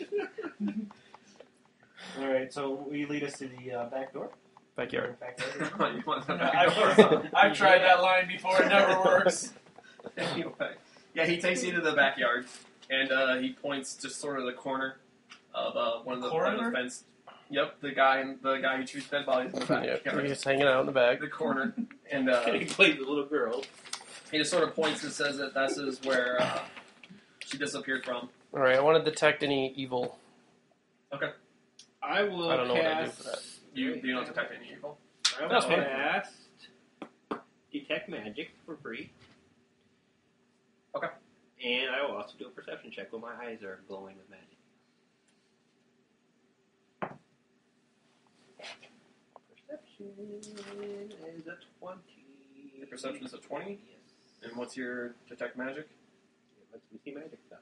All right, so will you lead us to the uh, back door? Backyard. Back door. You want the I've, back door? I've tried that line before. It never works. Anyway, yeah, he takes you to the backyard, and uh, he points just sort of the corner of uh, one of the, one of the Corner? fence. Yep, the guy, the guy who shoots dead bodies in the Yeah, backyard. you're just hanging out in the back. The corner, and uh, He played the little girl. he just sort of points and says that this is where uh, she disappeared from. Alright, I want to detect any evil. I will I don't know what I do cast. for that. You you don't detect any evil. I will That's fine. cast detect magic for free. Okay. And I will also do a perception check when my eyes are glowing with magic. Perception is a twenty. Your perception is a twenty, Yes. and what's your detect magic? It lets me see magic stuff.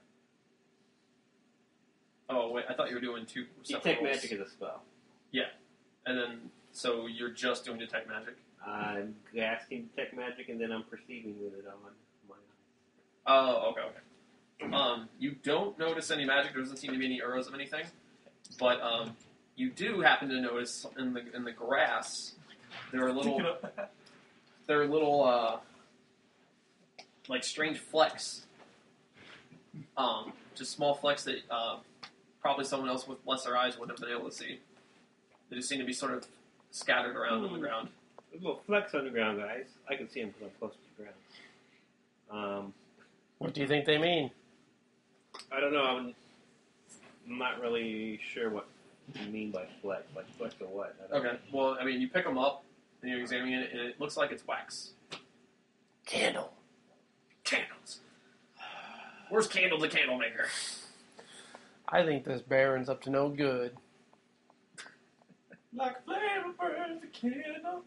Oh wait, I thought you were doing two. separate Detect rolls. magic is a spell. And then so you're just doing detect magic. I'm casting detect magic and then I'm perceiving with it on my eyes. Oh, okay, okay. Um, you don't notice any magic. There doesn't seem to be any arrows of anything, but um, you do happen to notice in the in the grass there are little there are little uh, like strange flecks. Um, just small flecks that uh, probably someone else with lesser eyes wouldn't have been able to see. They just seem to be sort of scattered around on the ground. There's little flecks on the ground, guys. I can see them because I'm close to the ground. Um, What do you think they mean? I don't know. I'm not really sure what you mean by flex. Like flex or what? I don't Okay. Well, I mean, you pick them up and you're examining it, and it looks like it's wax. Candle. Candles. Where's Candle the candle maker? I think this Baron's up to no good. Like a flame burns a candle.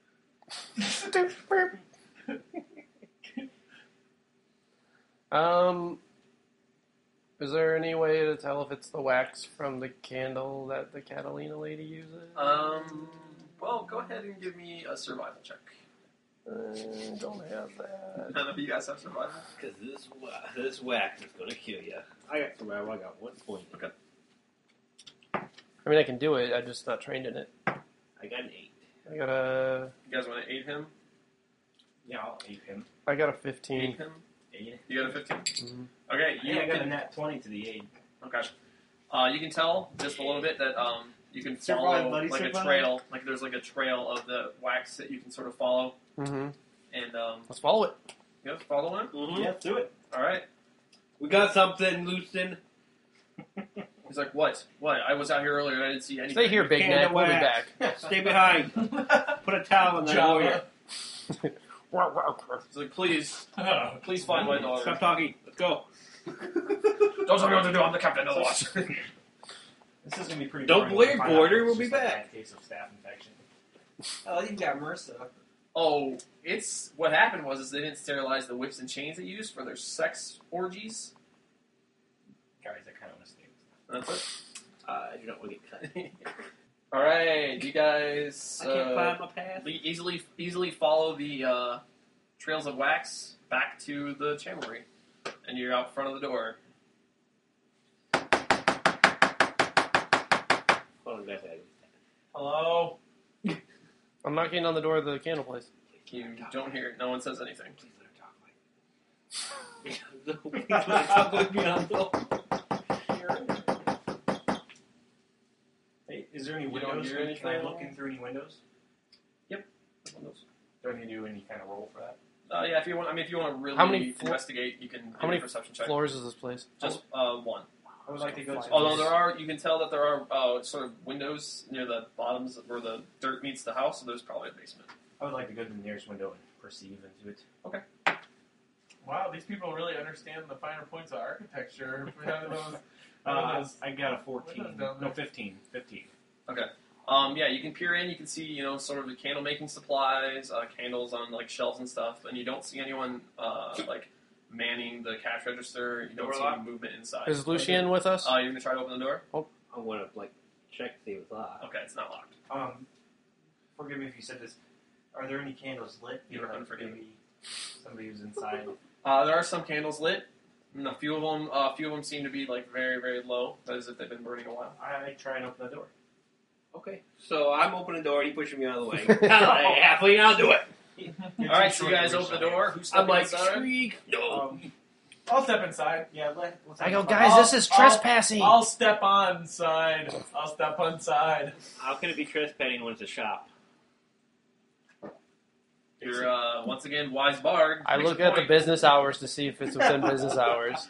um, is there any way to tell if it's the wax from the candle that the Catalina lady uses? Um. Well, go ahead and give me a survival check. Uh, don't have that. None of you guys have survival. Because this wa- this wax is gonna kill you. I got survival. I got one point. Okay. I mean, I can do it. I'm just not trained in it. I got an eight. I got a, You guys want to aid him? Yeah, I'll ape him. I got a Aid fifteen. him. Aid. You got a fifteen. Mhm. Okay. You Yeah, I got a can, nat twenty to the aid. okay. Uh, you can tell just a little bit that um you can Survive, follow buddy, like a survive. trail. Like there's like a trail of the wax that you can sort of follow, Mm-hmm. and um Let's follow it. you know, follow him. Mm-hmm. Yeah, do it. All right. We got something, Lucin. He's like, what? What? I was out here earlier and I didn't see anything. Stay here, Big Candle Neck. We'll be wax. back. Stay behind. Put a towel on that warrior. Java. He's like, please, please find my daughter. Stop talking. Let's go. Don't tell me what to do. I'm the captain of the watch. This is gonna be pretty. Don't boring. blame Find out Border, it's we'll be just a back. bad case of staph infection. Oh, you got MRSA. Oh, it's what happened was is they didn't sterilize the whips and chains they used for their sex orgies. Guys, I kind of want to stay. That's it. Uh, you don't want to get cut. All right, you guys I can't uh, find my path. le- easily easily follow the uh, trails of wax back to the chandlery, and you're out front of the door. Hold on, guys. I- Hello? I'm knocking on the door of the candle place. You don't hear it. No one says anything. Please let her talk like. Please let her talk like me on the Hey, is there any You don't windows? hear Can I anything? look in through any windows? Do I need to do any kind of roll for that? Uh, yeah, if you want, I mean, if you want to really How many flo- investigate, you can. How do many a perception check? floors is this place? Just uh, one. I would like to go to. Although there are, you can tell that there are uh, sort of windows near the bottoms where the dirt meets the house, so there's probably a basement. I would like to go to the nearest window and perceive into it. Wow, these people really understand the finer points of architecture. If we have those, Uh, those I got a fourteen. windows down No, there. fifteen. Fifteen. Um, yeah, you can peer in. You can see, you know, sort of the candle making supplies, uh, candles on like shelves and stuff, and you don't see anyone uh, like manning the cash register. You don't Door see locked? any movement inside. Is Lucian with us? Uh, you're gonna try to open the door? I want to like check to see if it's locked. Okay, it's not locked. Um, forgive me if you said this. Are there any candles lit? You're like unforgiving. maybe somebody who's inside. Uh, there are some candles lit. And a few of them, uh, a few of them seem to be like very, very low, as if they've been burning a while. I try and open the door. Okay. So I'm opening the door, and he pushing me out of the way. Kind of like halfway, I'll do it. All right, so you guys open the door. Who's stepping I'm like, inside? shriek. No. Um, I'll step inside. yeah, let, let's I have go, fun. guys, this is I'll- trespassing. I'll step on side. I'll step on side. How can it be trespassing when it's a shop? You're uh, once again wise bard. I Makes look a at the point. business hours to see if it's within business hours.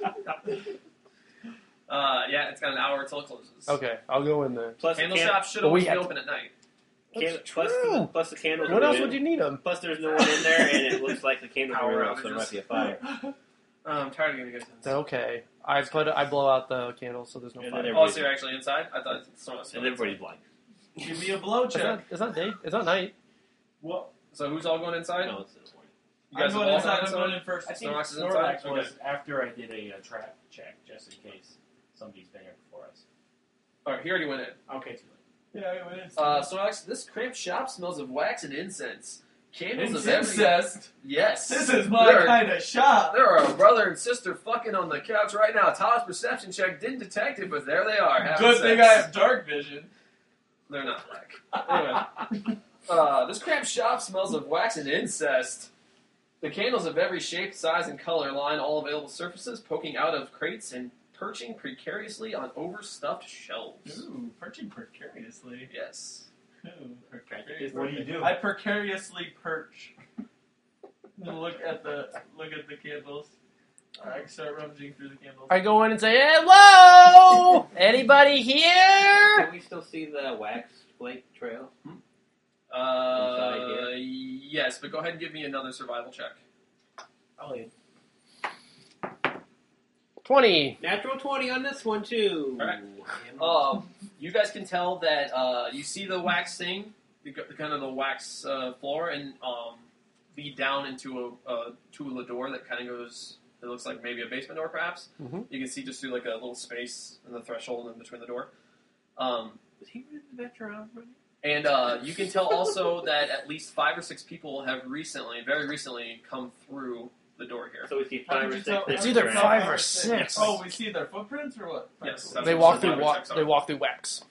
Uh, yeah, it's got an hour until it closes. Okay, I'll go in there. Plus Candle the can- shop should But we always be have to- open at night. can- That's plus, true. the, plus the candles. What are else lit. would you need them? Plus, there's no one in there, and it looks like the candles Power are out, so there outages. might be a fire. Uh, I'm tired of giving you guys hints. Okay, I put I blow out the candles so there's no And fire. then Oh, so you're actually inside? I thought it's someone else. And everybody's blind. Give me a blow It's check. not, it's not day. It's not night. What? So who's all going inside? No, it's in the morning. You guys I'm have going all inside. gone I'm going in first. I think Snorlax is Snorlax inside? was Okay. after I did a uh, trap check, just in case somebody's been here before us. All right, he already went in. Okay, too late. Yeah, I went in. Uh, Snorlax, this cramped shop smells of wax and incense. Candles of every... Incest. Yes. This is my There are- kind of shop. There are a brother and sister fucking on the couch right now. Todd's perception check didn't detect it, but there they are. having Good sex. thing I have dark vision. They're not black. Anyway, uh, this cramped shop smells of wax and incest. The candles of every shape, size, and color line all available surfaces, poking out of crates and perching precariously on overstuffed shelves. Ooh, perching precariously. Yes. Ooh, precariously. What do you do? I precariously perch. look at the look at the candles. I start rummaging through the candles. I go in and say, "Hello, anybody here?" Can we still see the wax flake trail? Uh, Inside yes, but go ahead and give me another survival check. Oh, yeah. Twenty. Natural twenty on this one, too. Alright. Um, you guys can tell that uh, you see the wax thing, the, the kind of the wax uh, floor, and um, lead down into a, a to a door that kind of goes. It looks like maybe a basement door, perhaps. Mhm. You can see just through like a little space in the threshold in between the door. Um, Was he running the Metro out running? and uh, you can tell also that at least five or six people have recently, very recently, come through the door here. So we see How five did or you six. tell- that It's either are- five or six. Oh, we see their footprints or what? Yes, Right. that's They what walk through. survival Wa- checks are. they walk through wax.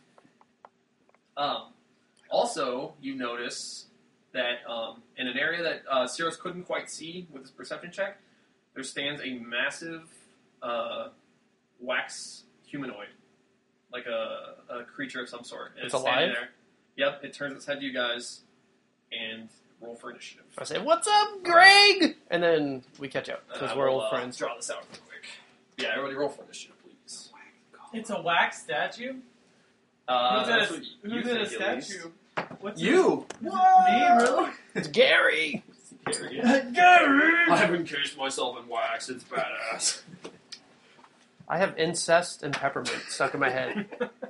Um, also, you notice that um, in an area that uh, Cirrus couldn't quite see with his perception check, there stands a massive uh, wax humanoid, like a, a creature of some sort. And It's standing alive? there. Yep, it turns its head to you guys, and roll for initiative. I say, "What's up, Greg?" And then we catch up And because I we're will, old uh, friends. Draw this out real quick. Yeah, everybody roll for initiative, please. It's a wax statue. Uh, who's that's in what a, you who's in a think, at least. statue? What's You! This? Me, really? It's Gary. Gary! I have encased myself in wax. It's badass. I have incest and peppermint stuck in my head.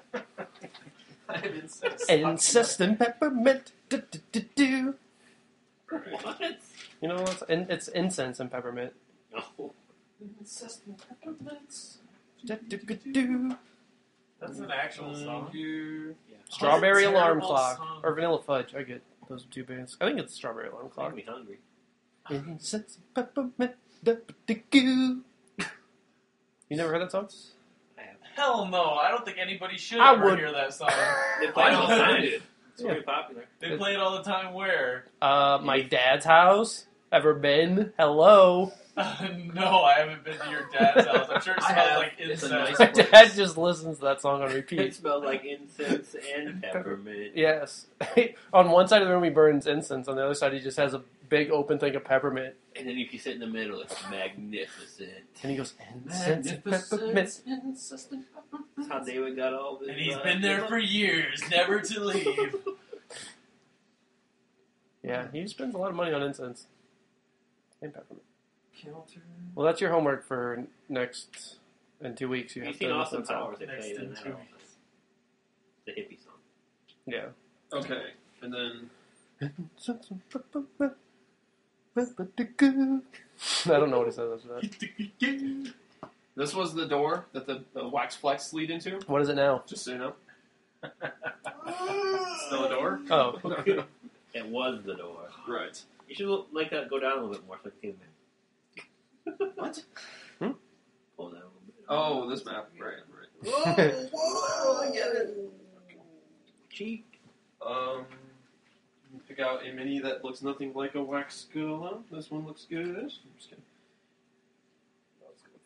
I have incest. Incest and peppermint. Do, do, do, do. What? You know, it's, in, it's incense and peppermint. No. Incest and peppermints. Do, do, do, do. That's an actual song. You. Strawberry What a Alarm terrible Clock song. or Vanilla Fudge. I get those two bands. I think it's Strawberry Alarm Making Clock. me hungry. Incense and peppermint. Do, do, do, do. You never heard that song? I have. Hell no, I don't think anybody should I ever would- hear that song. They play it all the I time. did. It's very popular. They play it all the time where? Uh, my dad's house. Ever been? Hello. No, I haven't been to your dad's house. I'm sure it I smells have. like It's a incest. My nice- dad just listens to that song on It repeat. smells like incense and peppermint. Yes. On one side of the room, he burns incense. On the other side, he just has a big open thing of peppermint. And then if you sit in the middle, it's magnificent. And he goes, incense and peppermint. Incest and peppermint. That's how David got all this. And he's uh, been there for years, never to leave. Yeah, he spends a lot of money on incense and peppermint. Kilter. Well, that's your homework for next in two weeks. You Have have you to seen listen Austin to Powers? They Next play it in in that two office. The hippie song. Yeah. Okay, and then Incense and peppermint. Peppermint. I don't know what he says after that. this was the door that the, the wax flex lead into. What is it now? Just so you know. Still a door. Oh. It was the door. Right. You should look, like that. Go down a little bit more, so I can see the map. What? Hmm? Pull down a little bit. Oh, this map. Right, right. Whoa! Whoa, I get it. Cheek. Um, pick out a mini that looks nothing like a wax skull. This one looks good. I'm just kidding. Let's go with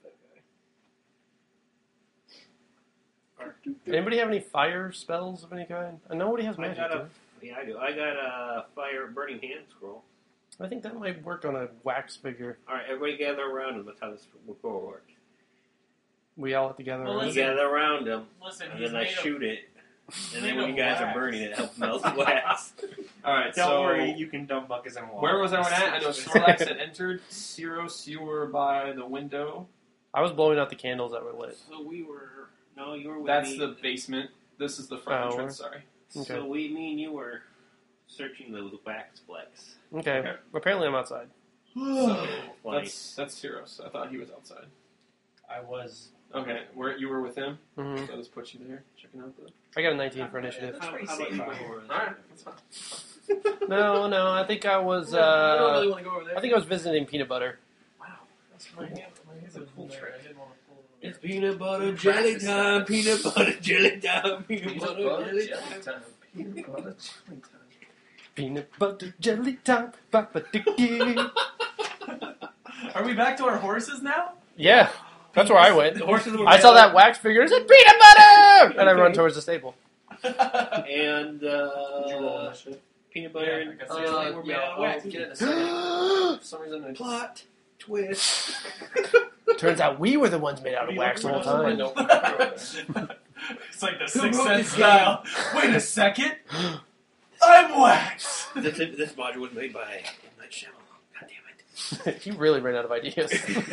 that guy. Anybody have any fire spells of any kind? I know nobody has I magic. got do a. Yeah, I do. I got a fire burning hand scroll. they? I think that might work on a wax figure. All right, everybody gather around him. That's how this will work. We all get together. Well, around. You listen. gather around him, Listen, and he's then I made of- shoot it. he's And then made when of you guys wax. are burning it, it helps melt the wax. All right. Don't so worry, you can dump buckets and water. where was everyone at? I know Snorlax had entered. Cyros, you were by the window. I was blowing out the candles that were lit. So we were. No, you were with That's me. the basement. This is the front Oh, entrance. Sorry. Okay. So we, me and you were searching those wax flecks. Okay. Okay. Apparently, I'm outside. So Funny. that's that's Cyros. I thought he was outside. I was. Okay, where you were with him? hmm So I'll just put you there, checking out the. I got a nineteen for initiative. How, how about you before us? All right, that's fine. No, no. I think I was. I don't really Uh, want to go over there. I think I was visiting Peanut Butter. Wow, that's My cool. hand, my hands a are cool there. trick. I didn't want to pull it It's peanut butter Ooh, jelly practice time. that. Peanut butter jelly time. Peanut Peanut butter butter jelly jelly time. time. Peanut butter jelly time. Peanut butter jelly time. Ba-ba-dee-dee. Are we back to our horses now? Yeah, that's where I went. The horses were I saw that wax figure and said peanut butter, and I run towards the stable. And Did you roll uh, initiative? peanut butter Yeah, and I guess uh, so. were made yeah, out of I'll wax. get it in a second. For some reason, I Plot twist. Turns out we were the ones made out of wax the whole time. Nope. It's like the Who Sixth wrote Sense this style. Wait a second. I'm wax. this, this module was made by M. Night Shyamalan. God damn it. He really ran out of ideas.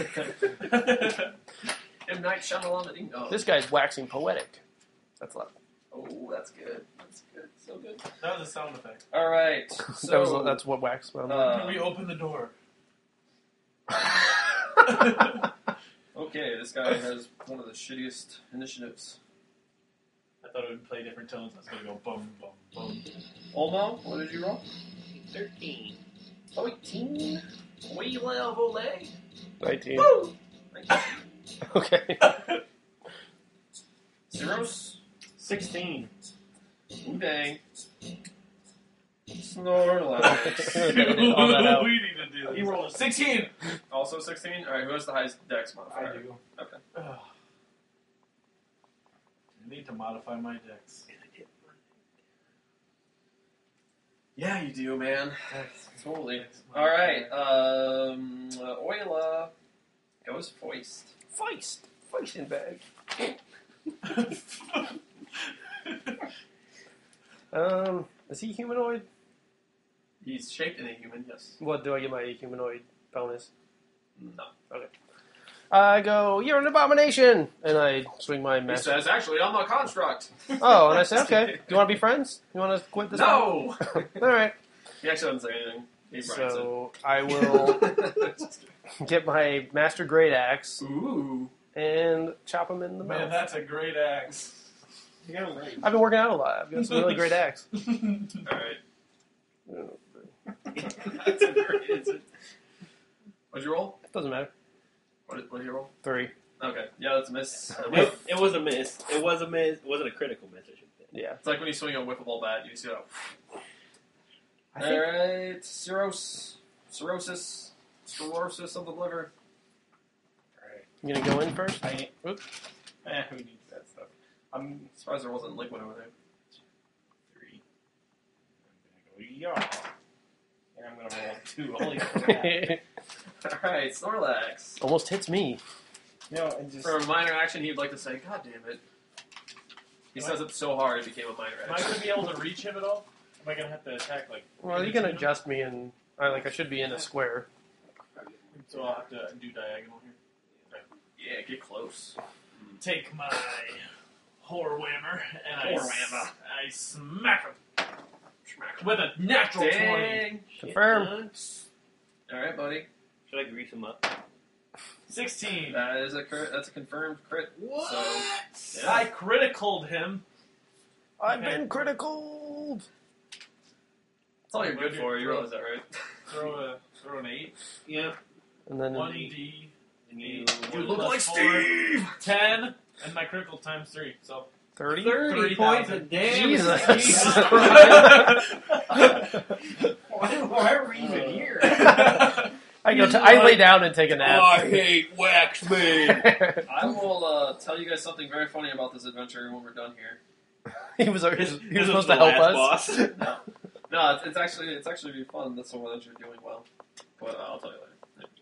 M. Night Shyamalan. Ding dong. This guy's waxing poetic. That's loud. Oh, that's good. That's good. So good. That was a sound effect. All right. that So was, that's what wax smelled like. uh, Can we open the door? okay, this guy has one of the shittiest initiatives. I thought it would play different tones. I was gonna go bum bum bum. Olmo, what did you roll? Thirteen. eighteen. We love Olay. nineteen. Woo! Okay. Zeros. Sixteen. Ooh dang. Snorlax. All that out. We need to do this. You roll a sixteen. Also sixteen. All right, who has the highest dex modifier? I do. Okay. Ugh. I need to modify my decks. Yeah, you do, man. Totally. All right. Um, uh, Oila goes Foist. Feist. Feisting bag. Um, is he humanoid? He's shaped in a human. Yes. What do I get my humanoid bonus? No. I go, you're an abomination! And I swing my He master. says, actually, I'm a construct. Oh, and I say, okay, do you want to be friends? You want to quit this? No. Alright. He actually doesn't say anything. He writes So, I will it. get my Master Great Axe Ooh. and chop him in the Man, mouth. that's a great axe. You got it right. I've been working out a lot. I've got some really great axe. All right. That's a great answer. What'd you roll? Doesn't matter. What did, what did you roll? Three. Okay. Yeah, that's a miss. It, it was a miss. It was a miss. It wasn't a critical miss, I should say. Yeah. It's like when you swing a whiffable bat, you see that. I think Alright, cirrhosis, cirrhosis, cirrhosis of the liver. Alright. you going to go in first? I Oop. eh, who needs that stuff? I'm surprised there wasn't liquid over there. Three. I'm gonna go yaw. And I'm gonna roll two. Holy crap. Alright, Snorlax. Almost hits me. No, it just For a minor action, he'd like to say, God damn it. He says it so hard it became a minor Am I action. going to be able to reach him at all? Am I going to have to attack, like... Well, you can adjust me and I like I should be in a square. So I'll have to do diagonal here. Yeah, get close. Take my whore whammer, and I, Whore s- whammer. I smack him. With a natural twenty. Dang. Confirm. Shit, Alright, buddy. Should I grease him up? sixteen. That is a crit. That's a confirmed crit. What? So, yeah. I criticaled him. I've Okay. been critical. That's all you're good for. You realize that, right? Throw a throw an eight. Yeah. And then One D. And you, You look Plus like four. Steve. Ten, and my critical times three. So thirty. thirty Three points thousand. of damage. Jesus. Jesus Why, why are we even here? I go. T- I lay down and take a nap. hate wax man. I will uh, tell you guys something very funny about this adventure when we're done here. he was. He was, he was This supposed the to help last us. boss. No, no, it's, it's actually it's actually be fun. That's the one that you're doing well. But uh, I'll tell you later.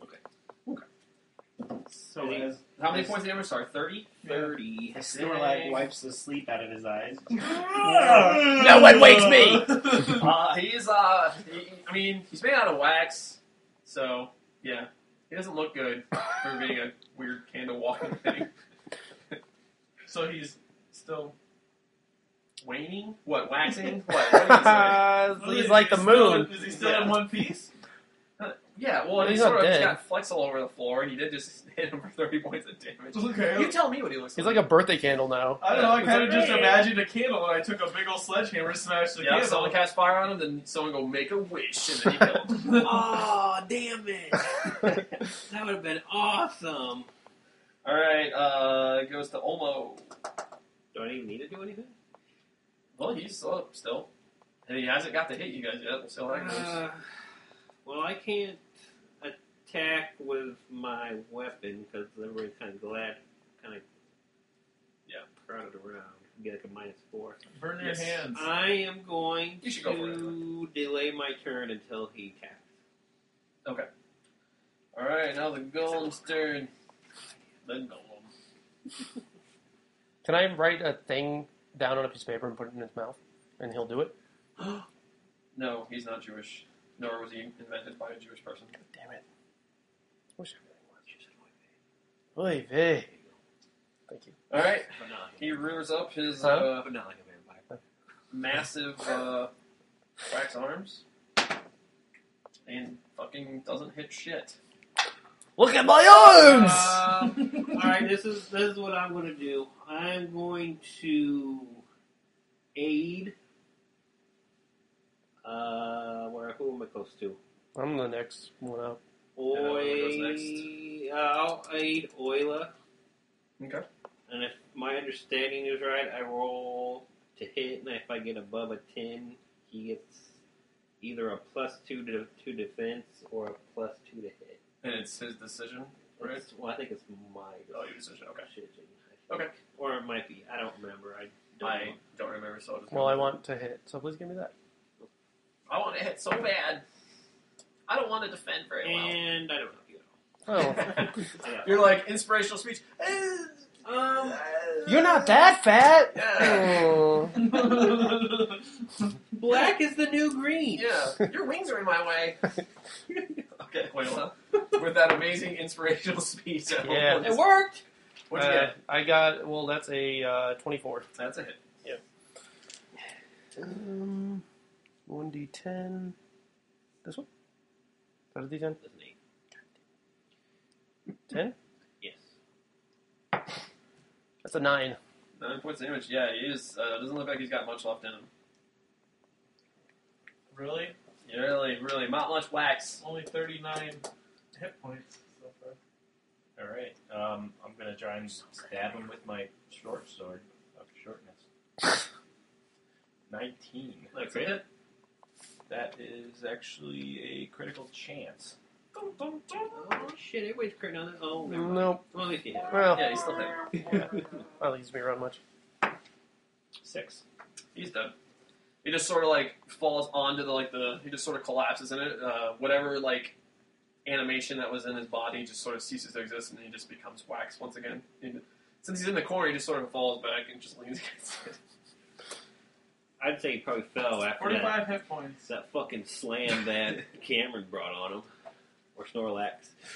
So as How many points of damage? Sorry, thirty. Thirty. as Snorlax wipes the sleep out of his eyes. No one wakes me. Uh, he's uh, he, I mean, he's made out of wax, so yeah, he doesn't look good for being a weird candle walking thing. so he's still. Waning? What? Waxing? What? What did he say? Uh, What he's is like he the still- moon. Is he still Yeah. in one piece? Yeah, well, he He's sort not of he's dead. got flex all over the floor, and he did just hit him for thirty points of damage. Okay. You tell me what he looks He's like. like a birthday candle now. I don't know. I It's kind of like, just imagined a candle, and I took a big old sledgehammer, smashed the Yeah, candle. someone cast fire on him, then someone go make a wish, and then he killed him. Oh, damn it. That would have been awesome. Alright, uh, it goes to Olmo. Do I even need to do anything? Well, he's up still. And he hasn't got to hit you guys yet. We'll see how that goes. Uh, well, I can't attack with my weapon because everybody's kind of glad, kind of Yeah. crowded around. Get like a minus four. Burn your Yes. hands. I am going You should go for it, to delay my turn until he attacks. Alright, now the golem's turn. The golem. Can I write a thing down on a piece of paper and put it in his mouth, and he'll do it? No, he's not Jewish. Nor was he invented by a Jewish person. Damn it! Wish I really was. Oy vey. Thank you. Alright, But not, he rears up his Huh? uh, but not like a vampire. massive uh, wax arms and fucking doesn't hit shit. Look at my arms! Uh, all right, this is this is what I'm going to do. I'm going to aid. Uh, where who am I close to? I'm the next one up. Oi, who goes uh, I'll aid Oila, Okay. and if my understanding is right, I roll to hit, and if I get above a ten, he gets either a plus two to, to defense or a plus two to hit. And it's his decision, right? It's- well, I think it's my Oh, your decision, okay. decision. Okay. Or it might be. I don't remember. I don't I know. don't remember, so I'll just Well, go I with want to hit, so please give me that. it. I want to hit so bad. I don't want to defend very well. And I don't know you Oh, at You're like, inspirational speech. all. Um, you're not that fat. Yeah. Oh. black is the new green. Yeah, your wings are in my way. Okay, Oila. With that amazing inspirational speech. I hope Yeah. we'll It just- worked. What'd you Uh, get? I got, well, that's a uh, twenty-four. That's a hit. Um, one d ten. This one? Is that a d ten? That's an eight. ten? Yes. That's a nine. Nine points of damage. Yeah, he is. Uh, doesn't look like he's got much left in him. Really? Yeah, really, really, not much wax. Only thirty-nine hit points so far. All right. Um, I'm gonna try and stab him with my short sword of shortness. Nineteen. That's a hit. That is actually a critical chance. Oh shit! Everybody's critting on this. Oh, never mind. Nope. Well, at least you hit it. Well, Yeah, he's still hit. yeah. Well, he used me around much. Six. He's dead. He just sort of like falls onto the like the. He just sort of collapses in it. Uh, whatever like animation that was in his body just sort of ceases to exist, and he just becomes wax once again. And since he's in the corner, he just sort of falls back and just leans against it. I'd say he probably fell after that. Forty-five hit points. That fucking slam that Cameron brought on him, or Snorlax.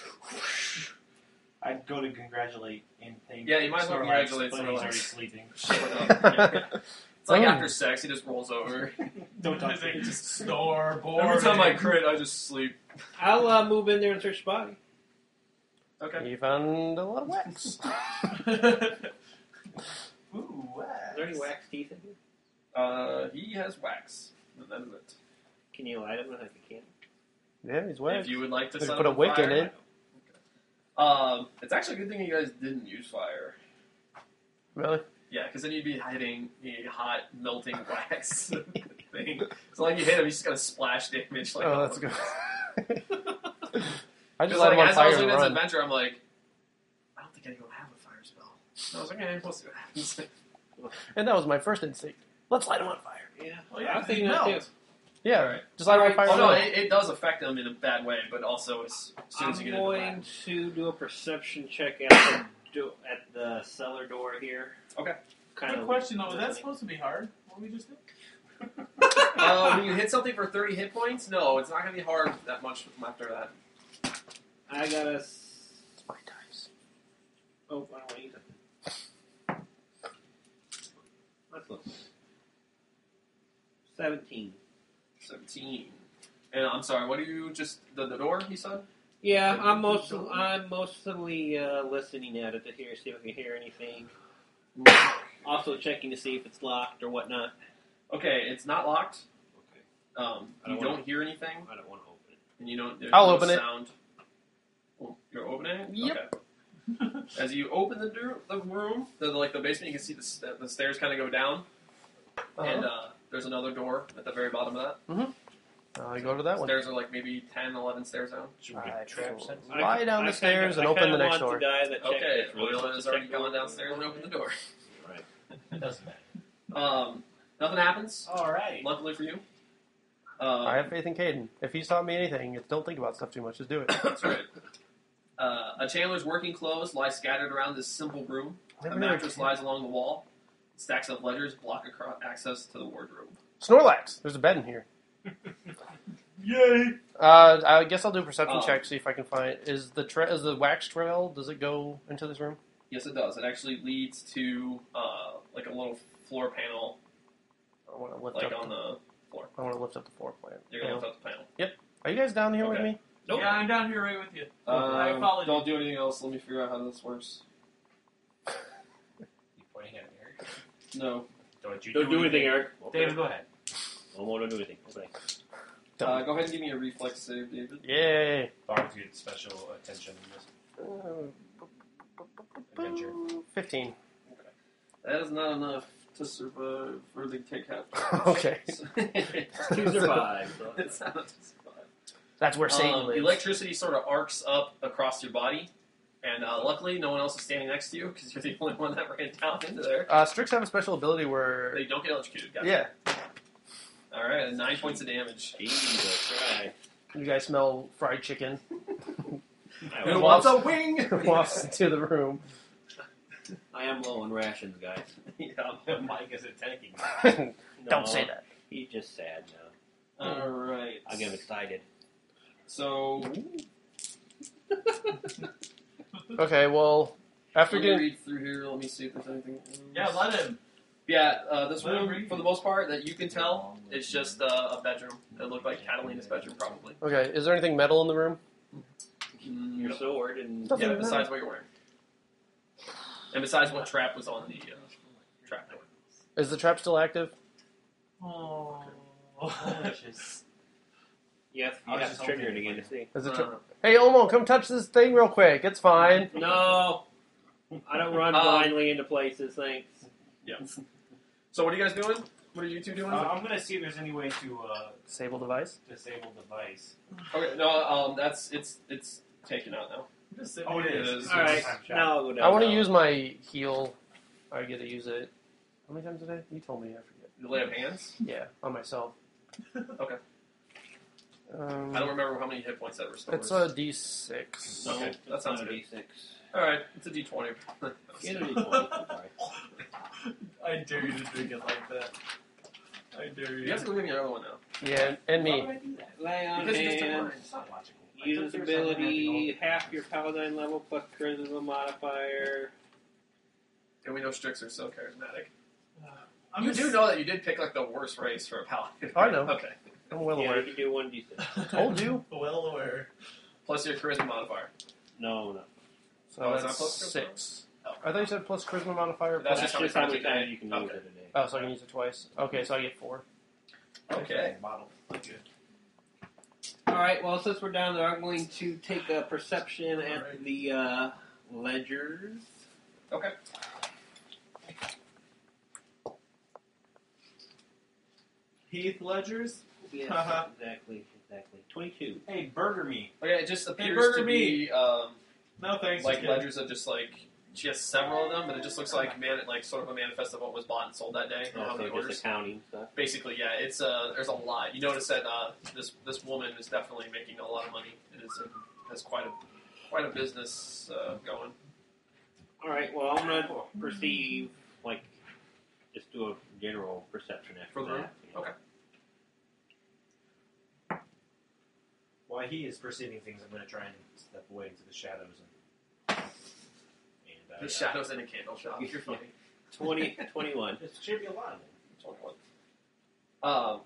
I'd go to congratulate and thank. Yeah, you might as well Snorlax, congratulate but he's Snorlax. already sleeping. It's like Oh. after sex, he just rolls over. Don't talk to They me. just snore, bored. Every time I crit, I just sleep. I'll uh, move in there and search the body. Okay. You found a lot of wax. Ooh, Is there any wax teeth in here? Uh, he has wax. And that is it. Can you light him with like a candle? Yeah, he's wet. If you would like to They set put him a on wick fire, in it. Um, it's actually a good thing you guys didn't use fire. Really? Yeah, because then you'd be hitting a hot, melting wax thing. So like you hit him, he's just gonna splash damage. Like, Oh, that's good. I just Because let like him on as I fire was and doing this run. adventure, I'm like, I don't think anyone have a fire spell. So I was like, okay, we'll see what happens. And that was my first instinct. Let's light him on fire. Yeah. Well, yeah, I was thinking melt. that too. Yeah, Alright. just light him on fire. Oh and no, run. it, it does affect them in a bad way, but also as soon as you I'm get into going that. to do a perception check at the do- at the cellar door here. Okay. Kind Good of question though. Is that supposed to be hard? What we just did? Uh, when you hit something for thirty hit points, no, it's not going to be hard that much after that. I got a. s- It's my dice. Oh, I don't want to use it. Let's look. Seventeen. seventeen. And I'm sorry, what do you just the, the door? You said. Yeah, I'm most I'm mostly uh, listening at it to hear see if I can hear anything. Also checking to see if it's locked or whatnot. Okay, it's not locked. Okay. Um, I you don't don't wanna- hear anything, I don't want to open it. and you don't. There's I'll no open it. sound. Oh, you're opening it. Yep. Okay. As you open the door, the room, the like the basement, you can see the, st- the stairs kind of go down, Uh-huh. and uh, there's another door at the very bottom of that. I go to that one. Stairs are like maybe ten, eleven stairs down. Should we I get trap will sense? lie down I the stairs kinda- and I open the kinda next want door. The guy that checked Okay, it really William wants has to already check gone the- downstairs and opened the door. Right. It doesn't matter. Um, nothing happens. All right. Luckily for you. Um, I have faith in Caden. If he's taught me anything, it's don't think about stuff too much. Just do it. That's right. Uh, a Chandler's working clothes lie scattered around this simple room. A Never mattress knew. lies along the wall. Stacks of ledgers block across access to the wardrobe. Snorlax. There's a bed in here. Yay! Uh, I guess I'll do a perception Um, check, see if I can find. Is the tra- is the wax trail? Does it go into this room? Yes, it does. It actually leads to uh, like a little floor panel, I want to lift like up. on the. I want to lift up the floor plan. You're gonna lift up the panel. Are you guys down here with Okay. me? Nope. Yeah, I'm down here right with you. I Um, followed don't you. do anything else. Let me figure out how this works. You pointing at me, Eric? No. Don't you Don't do anything, Eric. Okay. David, go ahead. I don't want to do anything. Okay. Uh, go ahead and give me a reflex save, David. Yay! Bards get special attention in this adventure. Fifteen. That is not enough to survive or to take half. Okay. To survive. so- It's not enough to survive. That's where Satan Um, lives. electricity sort of arcs up across your body, and uh, luckily no one else is standing next to you because you're the only one that ran down into there. Uh, Strix have a special ability where. They don't get electrocuted, guys. Yeah. All right, nine points of damage. Jesus Christ. You guys smell fried chicken. I, Who was- wants a wing? Walks into the room. I am low on rations, guys. yeah. Mike is attacking. Don't No, say that. He's just sad now. All right. I get him excited. So Okay, well, after let me getting. read through here. Let me see if there's anything. else. Yeah, let him. Yeah, uh, this Let him room, read. for the most part, that you can tell, it's just uh, a bedroom. It looked like Catalina's bedroom, probably. Okay, is there anything metal in the room? Mm, Your no. sword and Doesn't Yeah, matter. besides what you're wearing. And besides what trap was on the uh, trap door. Is the trap still active? Oh. you have, I you was have just to trigger it hoping again it to see. Is the Uh, tra- Hey, Omo, come touch this thing real quick. It's fine. No, I don't run Um, blindly into places. Thanks. yeah. So what are you guys doing? What are you two doing? Uh, I'm gonna see if there's any way to uh, Disable device. disable device. okay, no, um, that's it's it's taken out now. Just Oh, it is. is. All right, Time shot. now I'll go down. I want to now. use my heal. I get to use it. How many times a day? You told me. I forget. The lay of hands. Yeah, on myself. Okay. Um, I don't remember how many hit points that restores. It's a D six. Okay, It's that sounds not a good. D six. All right, it's a D twenty. Get a D twenty. I'm sorry. I dare you to drink it like that. I dare you. You have to go get me another one now. Yeah, and Why me. would I do that? Lay on Because you just took hand. mine. It's not logical. I Use took yours, I wouldn't have to ability, go- half your paladin level plus charisma modifier. And we know Strix are so charismatic. I'm you just- do know that you did pick like the worst race for a paladin. I know. Okay. I'm well yeah, aware. you can do one D six. Told you. Well aware. Plus your charisma modifier. No, no. So Oh, is that's that plus charisma? six. Oh. I thought you said plus charisma modifier. That's Plus, just how just many how many times a times day. you can use Okay. it a day. oh, so I can use it twice. Okay, so I get four. Okay. Bottle. Good. Alright, well, since we're down there, I'm going to take a perception at Alright. the uh, ledgers. Okay. Heath Ledgers. Yes, Haha. exactly, exactly. twenty-two. Hey, burger me. Okay, it just appears burger to be um, No thanks. like just ledgers of just like she has several of them, but it just looks like man, like sort of a manifest of what was bought and sold that day. How Also, many just orders? accounting stuff. Basically, yeah, it's uh, there's a lot. You notice that uh, this this woman is definitely making a lot of money and is uh, has quite a quite a business uh, going. Alright, well, I'm going to perceive, like, just do a general perception after For the that. room? you know. Okay. While he is perceiving things, I'm going to try and step away into the shadows and. and uh, The yeah. shadows in a candle shop. You're funny. twenty, twenty-one. There should be a lot of them. twenty-one. Um,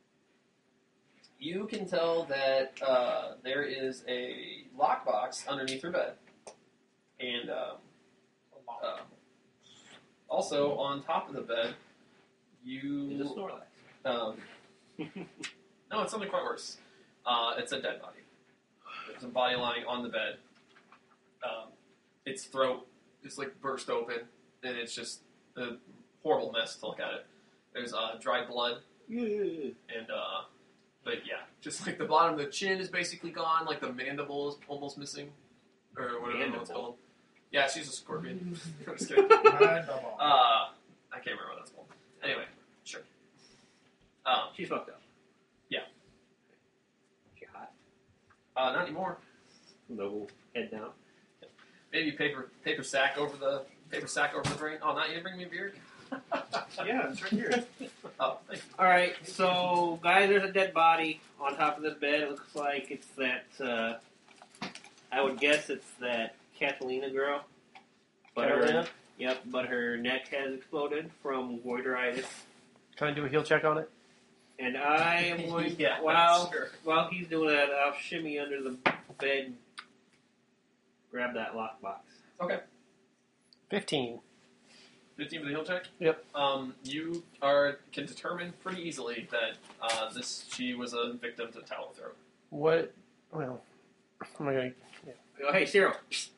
you can tell that uh, there is a lockbox underneath her bed, and um, uh, also on top of the bed, Is you it Snorlax? um, no, it's something quite worse. Uh, it's a dead body. There's a body lying on the bed. Um, its throat is like burst open, and it's just a horrible mess to look at it. There's uh, dried blood, Yeah. and uh, but yeah, just like the bottom of the chin is basically gone, like the mandible is almost missing, or whatever it's Mandible? called. Yeah, she's a scorpion. I'm just kidding. Mind bubble. Uh, I can't remember what that's called. Anyway, sure. Um, She's fucked up. Yeah. She hot. uh, not anymore. No head down. Maybe paper paper sack over the paper sack over the drain. Oh, not you didn't bring me a beer. Yeah, it's right here. Oh, thank you. Alright, so, guys, there's a dead body on top of this bed. It looks like it's that, uh, I would guess it's that Catalina girl. But her, Catalina? yep, but her neck has exploded from goiteritis. Can I do a heal check on it? And I am going, Yeah, while, sure. while he's doing that, I'll shimmy under the bed, grab that lockbox. Okay. Fifteen. fifteen for the heal check? Yep. Um, you are can determine pretty easily that uh, this she was a victim to tallow throat. What? Well, I'm not gonna. Oh, hey, Cyril.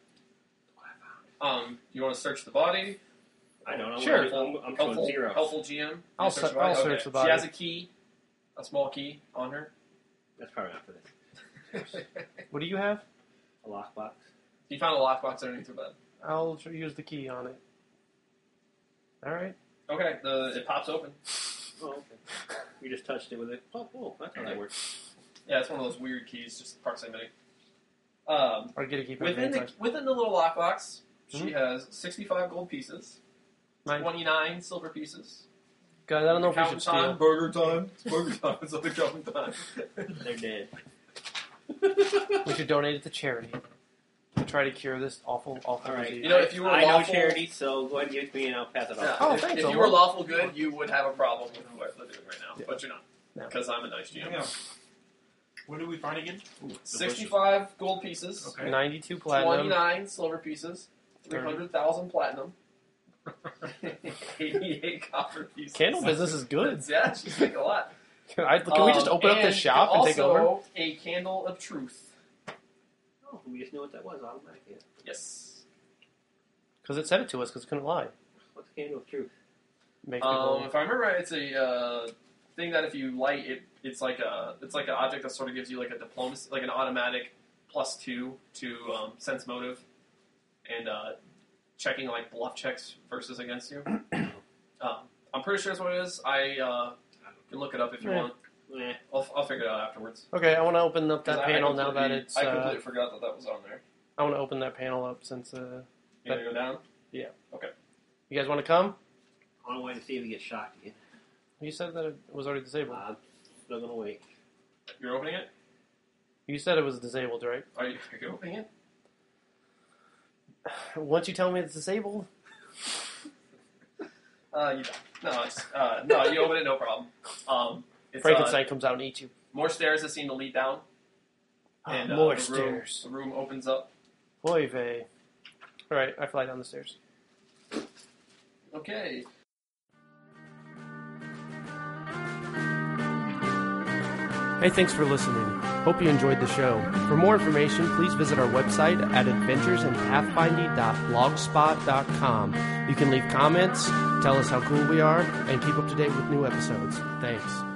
Um, you want to search the body? I don't know. Sure. I'm, I'm, I'm helpful, showing zero. helpful G M. You I'll search se- the body? I'll search Okay. the body. She has a key, a small key on her. That's probably not for this. What do you have? A lockbox. You found a lockbox underneath her bed. I'll tr- use the key on it. All right. Okay, the it pops open. Oh, okay. You just touched it with it. Oh, cool. That's how that works. Yeah, it's one of those weird keys, just proximity. Um, Or get a key for within the the within the little lockbox, she Mhm. has sixty-five gold pieces, Nice. twenty-nine silver pieces. Guys, I don't know if we Accountant should time, steal. burger time, it's burger time, it's like accountant time. They're dead. We should donate it to charity to try to cure this awful, awful All right. disease. You know, if you were I know lawful- charity, so go ahead and give it to me and I'll pass it Yeah, off. Oh, if, thanks, if you Omar. were lawful good, you would have a problem with what they're doing right now, Yeah. but you're not, No. because I'm a nice G M. Hang on. What did we find again? sixty-five gold pieces, Okay. ninety-two platinum. twenty-nine silver pieces, three hundred thousand platinum, eighty-eight copper pieces. Candle business is good. Yeah, she's making a lot. Can, I, can we just Um, open up this and shop and take over? Also, a candle of truth. Oh, we just knew what that was automatically. Yes. Because it said it to us because it couldn't lie. What's the candle of truth? Makes Um, people. if I remember right, it's a uh, thing that if you light it, it's like a it's like an object that sort of gives you like a diplomacy, like an automatic plus two to um, sense motive, and uh, checking like bluff checks versus against you. um, I'm pretty sure that's what it is. I uh, can look it up if you Yeah. want. Eh. I'll, I'll figure it out afterwards. Okay, I want to open up 'Cause that I- I panel now that completely- it's. I Uh, completely forgot that that was on there. I want to open that panel up since. Uh, You gonna go down? you guys want to come? I want to wait to see if he gets shocked again. You said that it was already disabled. I'm still gonna wait. You're opening it? You said it was disabled, right? Are you, are you opening it? Once you tell me it's disabled, Uh, you don't. No, it's uh, no. You open it, no problem. Um, it's, Frankenstein comes out and eats you. Uh, more stairs that seem to lead down. And, uh, More the stairs. Room, the room opens up. Boy, vey. All right, I fly down the stairs. Okay. Hey, thanks for listening. Hope you enjoyed the show. For more information, please visit our website at adventures in pathfinding dot blogspot dot com. You can leave comments, tell us how cool we are, and keep up to date with new episodes. Thanks.